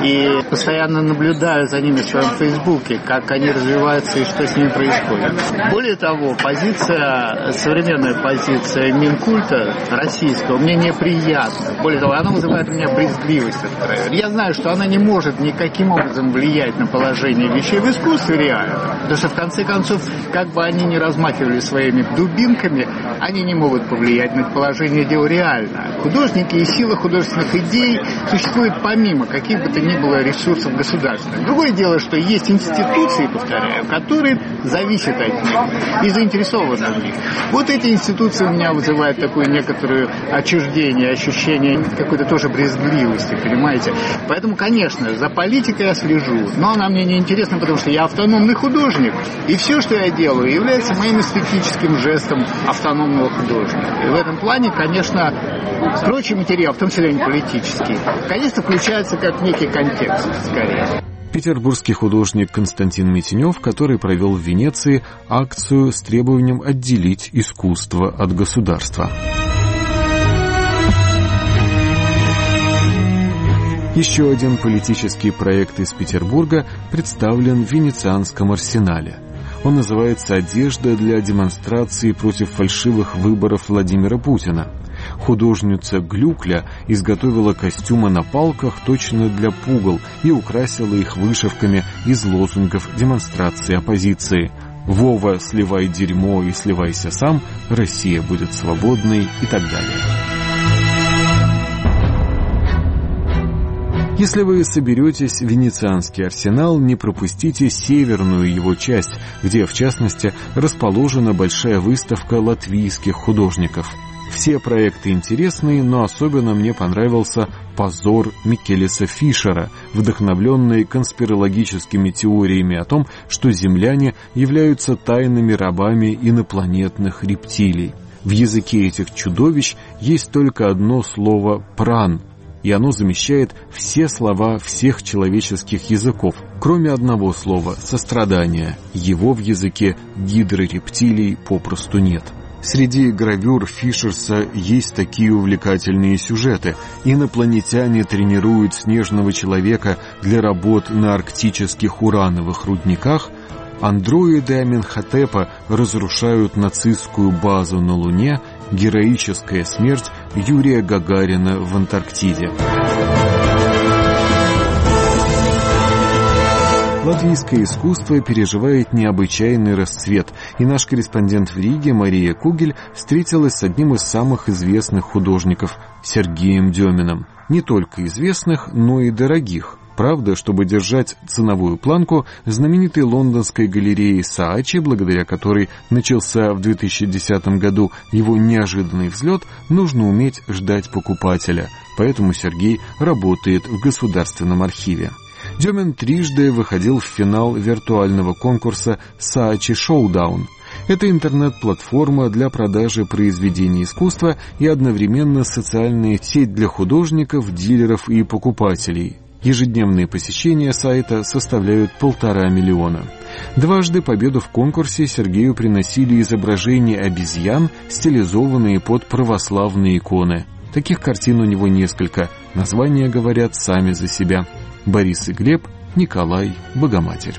Speaker 5: и постоянно наблюдаю за ними в своем Фейсбуке, как они развиваются и что с ними происходит. Более того, позиция, современная позиция Минкульта российского мне неприятна. Более того, она вызывает у меня брезгливость. Я знаю, что она не может никаким образом влиять на положение вещей в искусстве реально. Потому что, в конце концов, как бы они ни размахивали своими дубинками, они не могут повлиять на положение дел реально. Художники и сила художественных идей существуют помимо каких бы то ни было ресурсов государственных. Другое дело, что есть институции, повторяю, которые зависят от них и заинтересованы в них. Вот эти институции у меня вызывают такое некоторое отчуждение, ощущение какой-то тоже брезгливости, понимаете? Поэтому, конечно, за политикой я слежу, но она мне не интересна, потому что я автономный художник, и все, что я делаю, является моим эстетическим жестом автономного художника. И в этом плане, конечно, прочий материал, в том числе и политический, конечно, включается как некий контекст, скорее.
Speaker 1: Петербургский художник Константин Митенев, который провел в Венеции акцию с требованием отделить искусство от государства. Еще один политический проект из Петербурга представлен в Венецианском арсенале. Он называется «Одежда для демонстрации против фальшивых выборов Владимира Путина». Художница Глюкля изготовила костюмы на палках точно для пугал и украсила их вышивками из лозунгов демонстрации оппозиции. «Вова, сливай дерьмо и сливайся сам», «Россия будет свободной» и так далее. Если вы соберетесь в Венецианский арсенал, не пропустите северную его часть, где, в частности, расположена большая выставка латвийских художников. Все проекты интересные, но особенно мне понравился «Позор» Микелеса Фишера, вдохновленный конспирологическими теориями о том, что земляне являются тайными рабами инопланетных рептилий. В языке этих чудовищ есть только одно слово «пран», и оно замещает все слова всех человеческих языков, кроме одного слова «сострадание». Его в языке гидрорептилий попросту нет. Среди гравюр Фишерса есть такие увлекательные сюжеты. Инопланетяне тренируют снежного человека для работ на арктических урановых рудниках, андроиды Аменхотепа разрушают нацистскую базу на Луне, Героическая смерть Юрия Гагарина в Антарктиде. Латвийское искусство переживает необычайный расцвет, и наш корреспондент в Риге Мария Кугель встретилась с одним из самых известных художников – Сергеем Деминым. Не только известных, но и дорогих. Правда, чтобы держать ценовую планку, знаменитой лондонской галереи Саачи, благодаря которой начался в две тысячи десятом году его неожиданный взлет, нужно уметь ждать покупателя. Поэтому Сергей работает в Государственном архиве. Демин трижды выходил в финал виртуального конкурса Saatchi Showdown. Это интернет-платформа для продажи произведений искусства и одновременно социальная сеть для художников, дилеров и покупателей. Ежедневные посещения сайта составляют полтора миллиона. Дважды победу в конкурсе Сергею приносили изображения обезьян, стилизованные под православные иконы. Таких картин у него несколько, названия говорят сами за себя. Борис и Глеб, Николай, Богоматерь.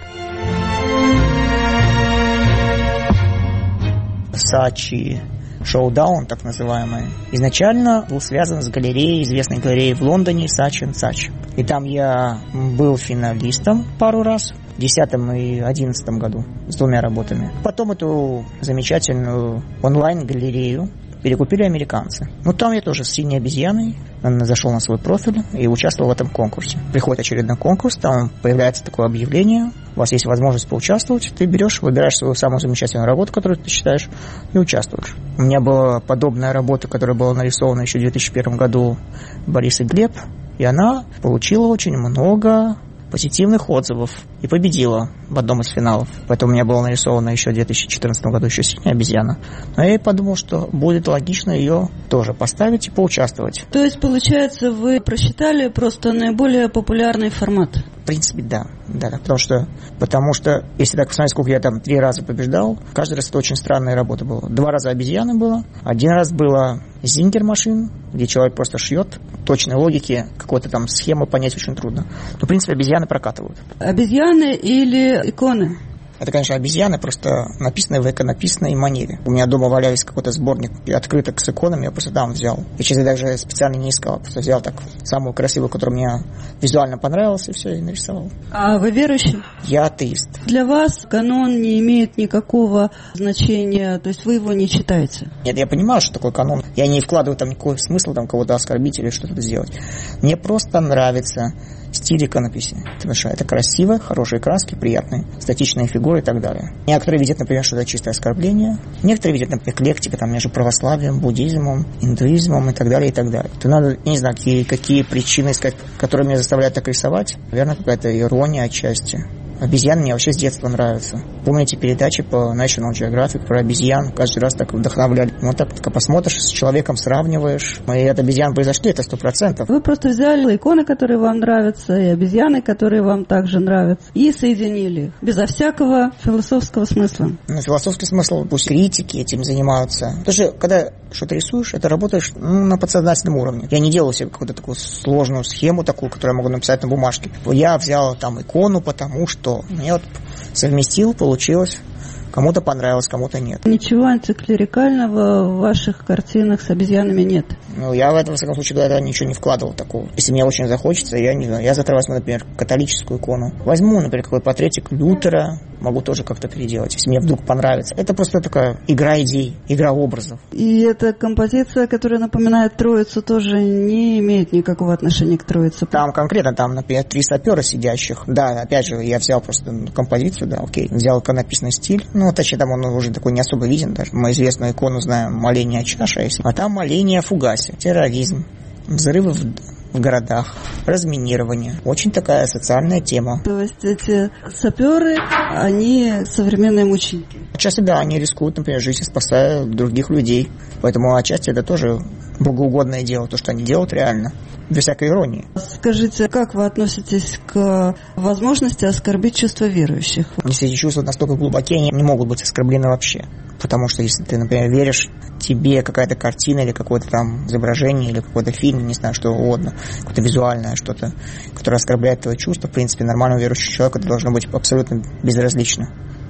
Speaker 7: Saatchi Showdown, так называемый, изначально был связан с галереей, известной галереей в Лондоне Saatchi энд Saatchi. И там я был финалистом пару раз, в две тысячи десятом и две тысячи одиннадцатом году, с двумя работами. Потом эту замечательную онлайн-галерею перекупили американцы. Ну, там я тоже с синей обезьяной зашел на свой профиль и участвовал в этом конкурсе. Приходит очередной конкурс, там появляется такое объявление, у вас есть возможность поучаствовать, ты берешь, выбираешь свою самую замечательную работу, которую ты считаешь, и участвуешь. У меня была подобная работа, которая была нарисована еще в две тысячи первом году, Борис и Глеб, и она получила очень много позитивных отзывов и победила в одном из финалов. Поэтому у меня было нарисовано еще в две тысячи четырнадцатом году еще синяя обезьяна. Но я и подумал, что будет логично ее тоже поставить и поучаствовать.
Speaker 8: То есть, получается, вы просчитали просто наиболее популярный формат?
Speaker 7: В принципе, да. да, да потому, что, потому что, если так посмотреть, сколько я там три раза побеждал, каждый раз это очень странная работа была. Два раза обезьяны было, один раз было Зингер машин, где человек просто шьет. Точной логики, какой-то там схемы понять очень трудно. Но, в принципе, обезьяны прокатывают.
Speaker 8: Обезьяны или иконы?
Speaker 7: Это, конечно, обезьяны, просто написанные в иконописной манере. У меня дома валялись какой-то сборник открыток с иконами, я просто там взял. Я сейчас даже специально не искал, просто взял так самую красивую, которая мне визуально понравилась, и все, и нарисовал.
Speaker 8: А вы верующий?
Speaker 7: Я атеист.
Speaker 8: Для вас канон не имеет никакого значения, то есть вы его не читаете?
Speaker 7: Нет, я понимаю, что такое канон. Я не вкладываю там никакой смысл там кого-то оскорбить или что-то сделать. Мне просто нравится стиль иконописи. Потому что это красиво, хорошие краски, приятные, статичные фигуры и так далее. Некоторые видят, например, что это чистое оскорбление. Некоторые видят, например, эклектика там, между православием, буддизмом, индуизмом и так далее, и так далее. То надо, я не знаю, какие, какие причины искать, которые меня заставляют так рисовать. Наверное, какая-то ирония отчасти. Обезьяны мне вообще с детства нравятся. Помните передачи по National Geographic про обезьян? Каждый раз так вдохновляли. Вот так, так посмотришь, с человеком сравниваешь. И от обезьян произошли, это сто процентов.
Speaker 8: Вы просто взяли иконы, которые вам нравятся, и обезьяны, которые вам также нравятся, и соединили их. Безо всякого философского смысла.
Speaker 7: Ну, философский смысл, пусть критики этим занимаются. Потому что, когда что-то рисуешь, это работаешь ну, на подсознательном уровне. Я не делал себе какую-то такую сложную схему, такую, которую я могу написать на бумажке. Я взял там икону, потому что мне вот совместил, получилось. Кому-то понравилось, кому-то нет.
Speaker 8: Ничего антиклерикального в ваших картинах с обезьянами нет?
Speaker 7: Ну, я в этом, во всяком случае, когда ничего не вкладывал такого. Если мне очень захочется, я не знаю, я завтра возьму, например, католическую икону. Возьму, например, какой портретик Лютера, могу тоже как-то переделать, если мне вдруг понравится. Это просто такая игра идей, игра образов.
Speaker 8: И эта композиция, которая напоминает Троицу, тоже не имеет никакого отношения к Троице?
Speaker 7: Там конкретно, там, например, три сапера сидящих. Да, опять же, я взял просто композицию, да, окей. Взял иконописный стиль. Ну, точнее, там он уже такой не особо виден даже. Мы известную икону знаем, моление чаша есть. А там моление о фугасе, терроризм, взрывы в, в городах, разминирование. Очень такая социальная тема.
Speaker 8: То есть эти саперы, они современные мученики?
Speaker 7: Отчасти, да, они рискуют, например, жизнь, спасая других людей. Поэтому отчасти это тоже богоугодное дело, то, что они делают реально. Без всякой иронии.
Speaker 8: Скажите, как вы относитесь к возможности оскорбить чувства верующих?
Speaker 7: Если эти чувства настолько глубокие, они не могут быть оскорблены вообще. Потому что если ты, например, веришь, тебе какая-то картина или какое-то там изображение или какой-то фильм, не знаю, что угодно, какое-то визуальное что-то, которое оскорбляет твои чувства, в принципе, нормальному верующему человеку это должно быть абсолютно безразлично.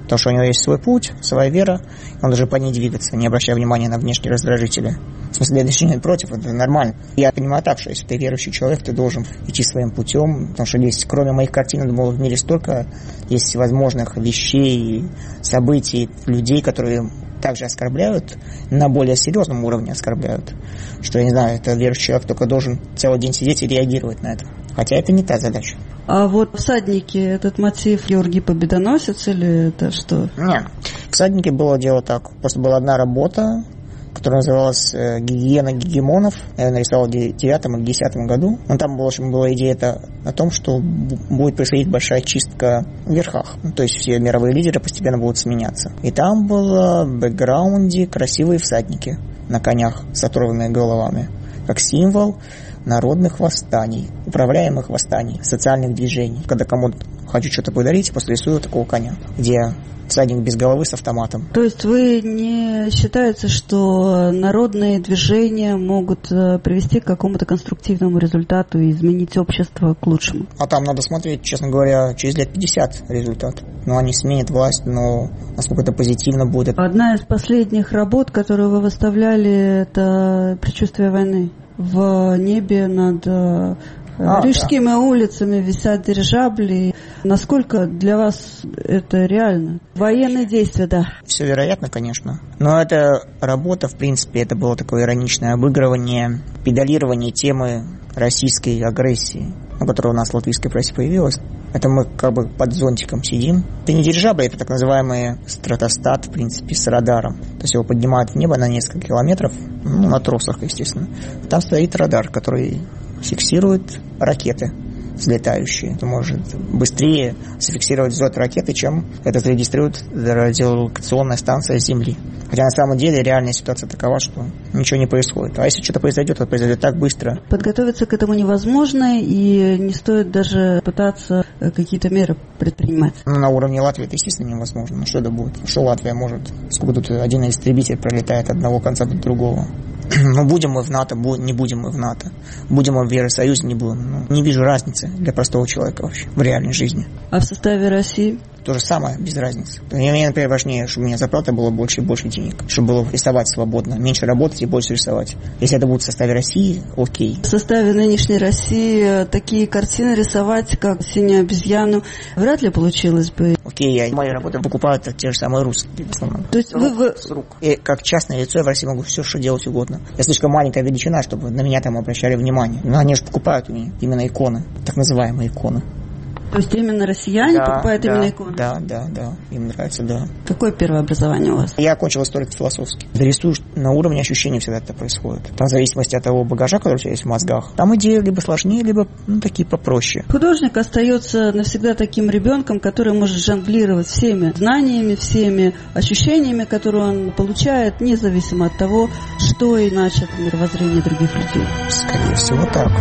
Speaker 7: Потому что у него есть свой путь, своя вера, он должен по ней двигаться, не обращая внимания на внешние раздражители. В смысле, я даже не против, это нормально. Я понимаю так, что если ты верующий человек, ты должен идти своим путем, потому что есть, кроме моих картин, я думал, в мире столько есть возможных вещей, событий, людей, которые также оскорбляют, на более серьезном уровне оскорбляют, что, я не знаю, это верующий человек только должен целый день сидеть и реагировать на это. Хотя это не та задача.
Speaker 8: А вот всадники, этот мотив Георгий Победоносец или это что?
Speaker 7: Нет, всадники было дело так. Просто была одна работа, которая называлась «Гигиена гегемонов». Я нарисовал в девятом или десятом году. Но там, в общем, была идея о том, что будет происходить большая чистка в верхах. То есть все мировые лидеры постепенно будут сменяться. И там было в бэкграунде красивые всадники на конях с оторванными головами. Как символ народных восстаний, управляемых восстаний, социальных движений. Когда кому-то хочу что-то подарить, просто рисую такого коня, где всадник без головы с автоматом.
Speaker 8: То есть вы не считаете, что народные движения могут привести к какому-то конструктивному результату и изменить общество к лучшему?
Speaker 7: А там надо смотреть, честно говоря, через лет пятьдесят результат. Ну, они сменят власть, но насколько это позитивно будет.
Speaker 8: Одна из последних работ, которую вы выставляли, это «Предчувствие войны». В небе над а, Рижскими да. улицами висят дирижабли. Насколько для вас это реально? Военные действия, да.
Speaker 7: Все вероятно, конечно. Но эта работа, в принципе, это было такое ироничное обыгрывание, педалирование темы российской агрессии, которая у нас в латвийской прессе появилась. Это мы как бы под зонтиком сидим. Это не дирижабли, это так называемый стратостат, в принципе, с радаром. То есть его поднимают в небо на несколько километров, ну, на тросах, естественно. Там стоит радар, который фиксирует ракеты взлетающие. Это может быстрее зафиксировать взлет ракеты, чем это зарегистрирует радиолокационная станция Земли. Хотя на самом деле реальная ситуация такова, что ничего не происходит. А если что-то произойдет, то произойдет так быстро.
Speaker 8: Подготовиться к этому невозможно, и не стоит даже пытаться какие-то меры предпринимать.
Speaker 7: Ну, на уровне Латвии это, естественно, невозможно. Ну, что это будет? Что Латвия может? Сколько тут один истребитель пролетает от одного конца до другого? Ну, будем мы в НАТО, не будем мы в НАТО. Будем мы в Евросоюзе, не будем. Ну, не вижу разницы для простого человека вообще в реальной жизни.
Speaker 8: А в составе России?
Speaker 7: То же самое, без разницы. Мне, например, важнее, чтобы у меня зарплата была больше и больше денег. Чтобы было рисовать свободно. Меньше работать и больше рисовать. Если это будет в составе России, окей.
Speaker 8: В составе нынешней России такие картины рисовать, как «Синюю обезьяну», вряд ли получилось бы.
Speaker 7: Окей, я мои работы покупают те же самые русские в основном.
Speaker 8: То есть вы, вы...
Speaker 7: С рук. И как частное лицо я в России могу все, что делать угодно. Я слишком маленькая величина, чтобы на меня там обращали внимание. Но они же покупают у меня именно иконы. Так называемые иконы.
Speaker 8: То есть именно россияне да, покупают
Speaker 7: да,
Speaker 8: именно иконы?
Speaker 7: Да, да, да. Им нравится, да.
Speaker 8: Какое первое образование у вас?
Speaker 7: Я окончил историко-философский. Рисую на уровне ощущений всегда это происходит. Там в зависимости от того багажа, который у тебя есть в мозгах. Там идеи либо сложнее, либо ну, такие попроще.
Speaker 8: Художник остается навсегда таким ребенком, который может жонглировать всеми знаниями, всеми ощущениями, которые он получает, независимо от того, что иначе от мировоззрения других людей.
Speaker 7: Скорее всего, так.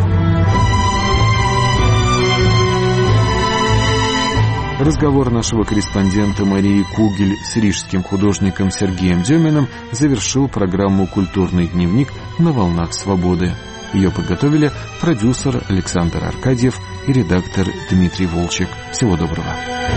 Speaker 1: Разговор нашего корреспондента Марии Кугель с рижским художником Сергеем Деминым завершил программу «Культурный дневник» на «Волнах свободы». Ее подготовили продюсер Александр Аркадьев и редактор Дмитрий Волчек. Всего доброго.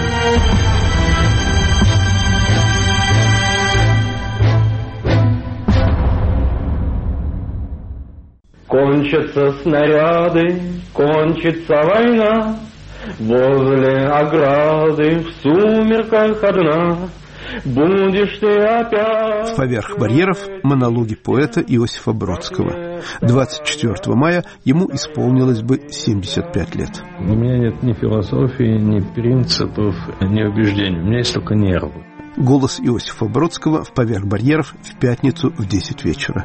Speaker 9: Кончатся снаряды, кончится война. Возле ограды в сумерках одна будешь ты опять.
Speaker 10: «Поверх барьеров» — монологи поэта Иосифа Бродского. двадцать четвёртого мая ему исполнилось бы семьдесят пять лет.
Speaker 11: У меня нет ни философии, ни принципов, ни убеждений. У меня есть только нервы.
Speaker 10: Голос Иосифа Бродского в «Поверх барьеров» в пятницу в десять вечера.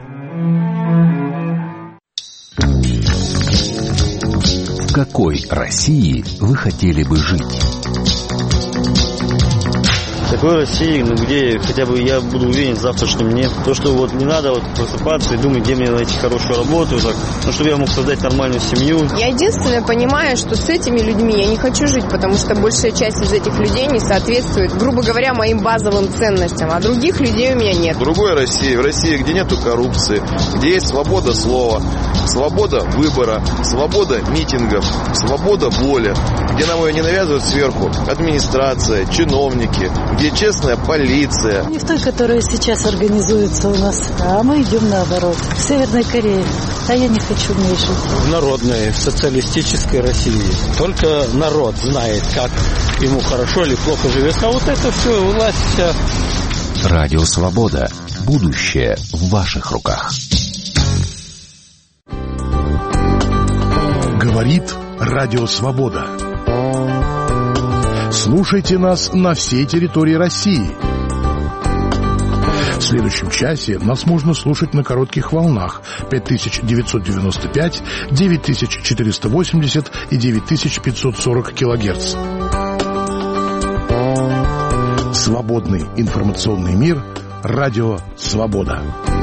Speaker 12: В какой России вы хотели бы жить?
Speaker 13: В такой России, ну, где хотя бы я буду уверен в завтрашнем дне. То, что вот не надо вот просыпаться и думать, где мне найти хорошую работу, так, ну, чтобы я мог создать нормальную семью.
Speaker 14: Я единственное понимаю, что с этими людьми я не хочу жить, потому что большая часть из этих людей не соответствует, грубо говоря, моим базовым ценностям, а других людей у меня нет.
Speaker 15: В другой России, в России, где нету коррупции, где есть свобода слова, свобода выбора, свобода митингов, свобода воли, где нам ее не навязывают сверху администрация, чиновники, где честная полиция.
Speaker 16: Не в той, которая сейчас организуется у нас, а мы идем наоборот. В Северной Корее. А я не хочу в ней жить.
Speaker 17: В народной социалистической России. Только народ знает, как ему хорошо или плохо живется. А вот это все, власть вся.
Speaker 12: Радио Свобода. Будущее в ваших руках.
Speaker 18: Говорит Радио Свобода. Слушайте нас на всей территории России. В следующем часе нас можно слушать на коротких волнах пять тысяч девятьсот девяносто пять, девять тысяч четыреста восемьдесят и девять тысяч пятьсот сорок килогерц. Свободный информационный мир. Радио Свобода.